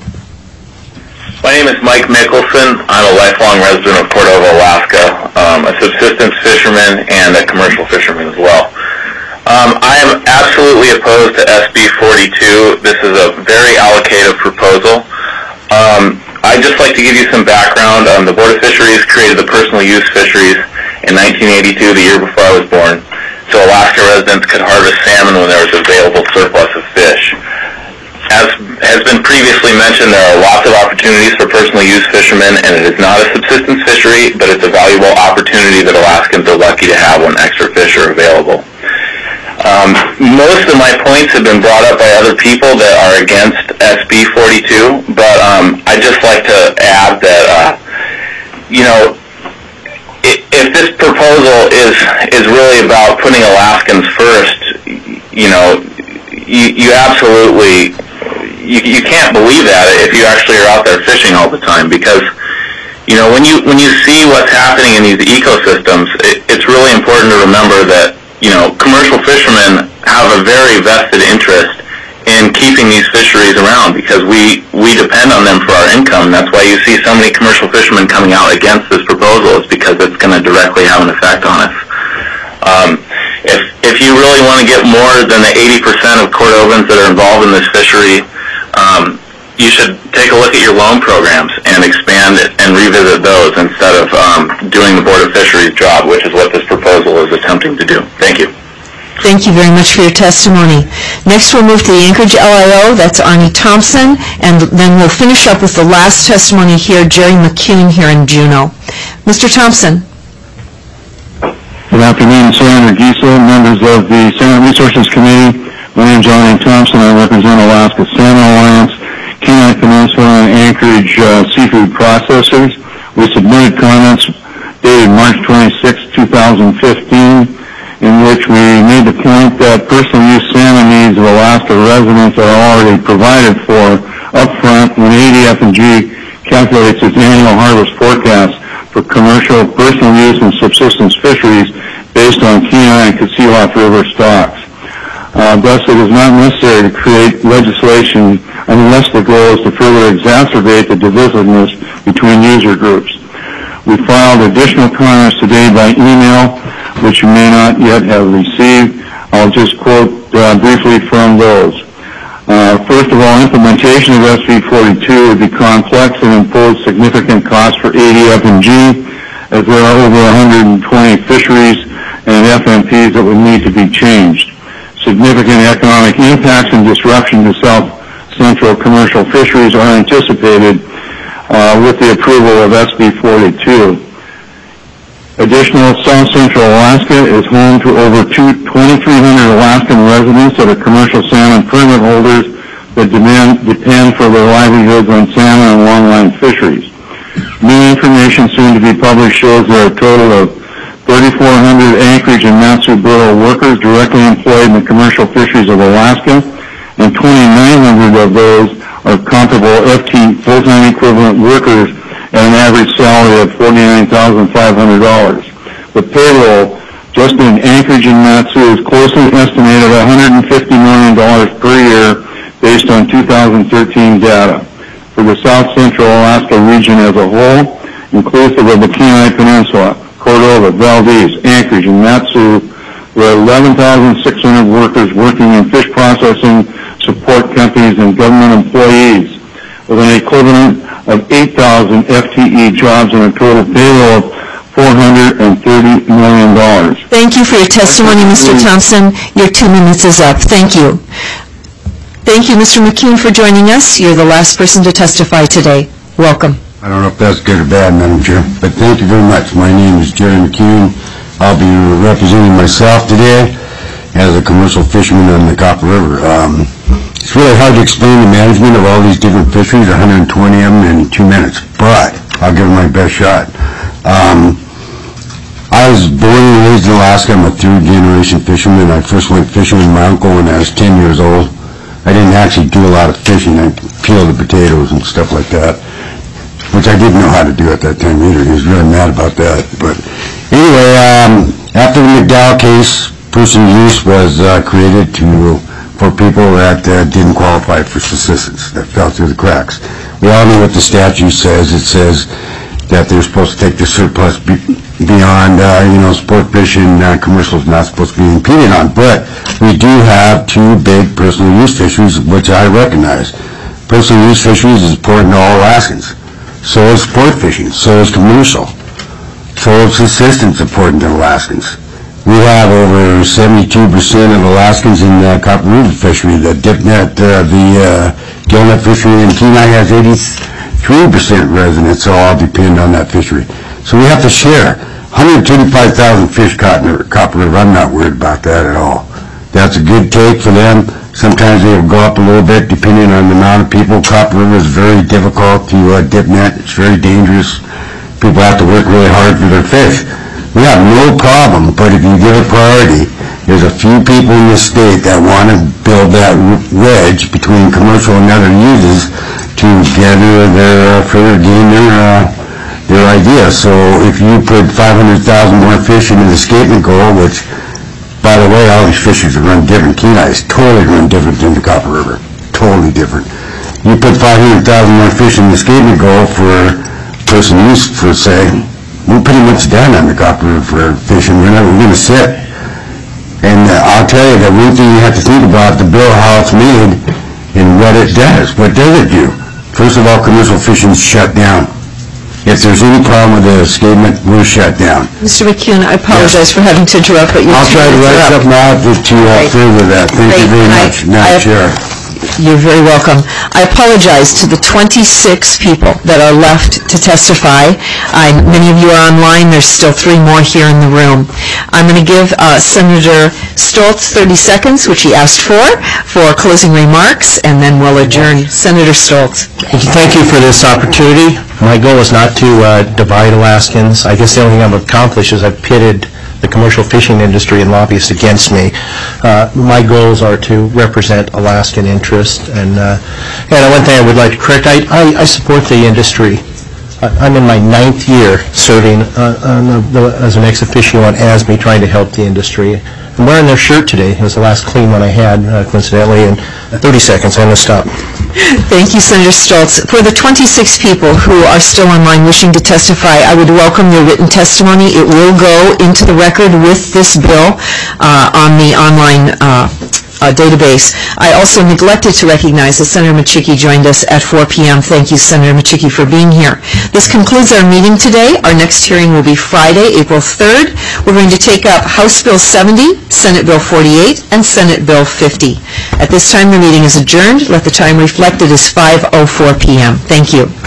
My name is Mike Mickelson. I'm a lifelong resident of Cordova, Alaska, um, a subsistence fisherman and a commercial fisherman as well. Um, I am absolutely opposed to S B forty-two. This is a very allocative proposal. Um, I'd just like to give you some background. Um, the Board of Fisheries created the personal use fisheries in nineteen eighty-two, the year before I was born, so Alaska residents could harvest salmon when there was available surplus of fish. As has been previously mentioned, there are lots of opportunities for personal use fishermen, and it is not a subsistence fishery, but it's a valuable opportunity that Alaskans are lucky to have when extra fish are available. Um, most of my points have been brought up by other people that are against S B forty-two, but um, I'd just like to add that, uh, you know, if, if this proposal is is really about putting Alaskans first, you know, you, you absolutely, you, you can't believe that if you actually are out there fishing all the time, because, you know, when you when you see what's happening in these ecosystems, it, it's really important to remember that, you know, commercial fishermen have a very vested interest in keeping these fisheries around because we, we depend on them for our income. That's why you see so many commercial fishermen coming out against this proposal, is because it's going to directly have an effect on us. Um, if, if you really want to get more than the eighty percent of Cordovans that are involved in this fishery, um, you should take a look at your loan programs and expand it and revisit those instead of um, doing the Board of Fisheries job, which is what this proposal is attempting to do. Thank you. Thank you very much for your testimony. Next, we'll move to the Anchorage L I O. That's Arnie Thompson. And then we'll finish up with the last testimony here, Jerry McCune here in Juneau. Mister Thompson. Good afternoon, Senator Giesel, members of the Senate Resources Committee. My name is Arnie Thompson. I represent Alaska Salmon Alliance, Kenai Peninsula, and Anchorage uh, seafood processors. We submitted comments dated March twenty-sixth, two thousand fifteen, in which we made the point that personal use salmon needs of Alaska residents are already provided for upfront when A D F and G calculates its annual harvest forecast for commercial, personal use, and subsistence fisheries based on Kenai and Kasilof River stocks. Uh, thus, it is not necessary to create legislation unless the goal is to further exacerbate the divisiveness between user groups. We filed additional comments today by email, which you may not yet have received. I'll just quote uh, briefly from those. Uh, first of all, implementation of S B forty-two would be complex and impose significant costs for A D F and G, as there are over one hundred twenty fisheries and F M Ps that would need to be changed. Significant economic impacts and disruption to South Central commercial fisheries are anticipated uh, with the approval of S B forty-two. Additional, South Central Alaska is home to over twenty-three hundred Alaskan residents that are commercial salmon permit holders that demand, depend for their livelihoods on salmon and longline fisheries. New information soon to be published shows there are a total of thirty-four hundred Anchorage and Mat-Su Borough workers directly employed in the commercial fisheries of Alaska, and twenty-nine hundred of those are comparable F T full-time equivalent workers at an average salary of forty-nine thousand five hundred dollars. The payroll just in Anchorage and Mat-Su is closely estimated at one hundred fifty million dollars per year based on two thousand thirteen data. For the South Central Alaska region as a whole, inclusive of the Kenai Peninsula, Cordova, Valdez, Anchorage, and Mat-Su, there are eleven thousand six hundred workers working in fish processing, support companies, and government employees, with an equivalent of eight thousand F T E jobs and a total payroll of four hundred thirty million dollars. Thank you for your testimony, Mister Thompson. Your two minutes is up. Thank you. Thank you, Mister McCune, for joining us. You're the last person to testify today. Welcome. I don't know if that's good or bad, Madam Chair, but thank you very much. My name is Jerry McCune. I'll be representing myself today as a commercial fisherman on the Copper River. Um, it's really hard to explain the management of all these different fisheries, one hundred twenty of them in two minutes, but I'll give it my best shot. Um, I was born and raised in Alaska. I'm a third-generation fisherman. I first went fishing with my uncle when I was ten years old. I didn't actually do a lot of fishing. I peeled the potatoes and stuff like that, which I didn't know how to do at that time either. He was really mad about that. But anyway, um, after the McDowell case, personal use was uh, created to for people that uh, didn't qualify for subsistence, that fell through the cracks. We all know what the statute says. It says that they're supposed to take the surplus be beyond, uh, you know, sport fishing, uh, commercial is not supposed to be impeded on. But we do have two big personal use fisheries, which I recognize. Personal use fisheries is important to all Alaskans. So is sport fishing. So is commercial. So is subsistence important to Alaskans. We have over seventy-two percent of Alaskans in the Copper River fishery. The dipnet, uh, the uh, gillnet fishery in Kenai has eighty-three percent residents, so all depend on that fishery. So we have to share. one hundred thirty-five thousand fish caught in the Copper River. I'm not worried about that at all. That's a good take for them. Sometimes they will go up a little bit depending on the amount of people. Copper River is very difficult to uh, dip net. It's very dangerous. People have to work really hard for their fish. We have no problem, but if you give it priority, there's a few people in the state that want to build that wedge between commercial and other uses to gather their, uh, further gain their, uh, their idea. So if you put five hundred thousand more fish into the escapement goal, which, by the way, all these fisheries are run different. Kenai is totally run different than the Copper River. Totally different. You put five hundred thousand more fish in the escapement goal for personal use, for say, we're pretty much done on the Copper River for fishing. We're never going to sit. And uh, I'll tell you that one thing you have to think about the bill, how it's made, and what it does. What does it do? First of all, commercial fishing is shut down. If there's any problem with the escapement, we're shut down. Mister McCune, I apologize yes. for having to interrupt, but you're I'll try to write something out to uh, further that. Thank Great. you very much, Madam Chair. You're very welcome. I apologize to the twenty-six people that are left to testify. I, many of you are online. There's still three more here in the room. I'm going to give uh, Senator Stoltz thirty seconds, which he asked for, for closing remarks, and then we'll adjourn. Senator Stoltz. Thank you for this opportunity. My goal is not to uh, divide Alaskans. I guess the only thing I've accomplished is I've pitted the commercial fishing industry and lobbyists against me. Uh, my goals are to represent Alaskan interests, and uh, and one thing I would like to correct, I, I, I support the industry. I'm in my ninth year serving uh, on the, the, as an ex officio on A S M E, trying to help the industry. I'm wearing their shirt today. It was the last clean one I had, uh, coincidentally, in thirty seconds. I'm going to stop. Thank you, Senator Stoltz. For the twenty-six people who are still online wishing to testify, I would welcome your written testimony. It will go into the record with this bill uh, on the online uh, uh, database. I also neglected to recognize that Senator Machicki joined us at four p m Thank you, Senator Machicki, for being here. This concludes our meeting today. Our next hearing will be Friday, April third. We're going to take up House Bill seventy, Senate Bill forty-eight, and Senate Bill fifty. At this time, the meeting is adjourned. Let the time reflect it is five oh four p m Thank you.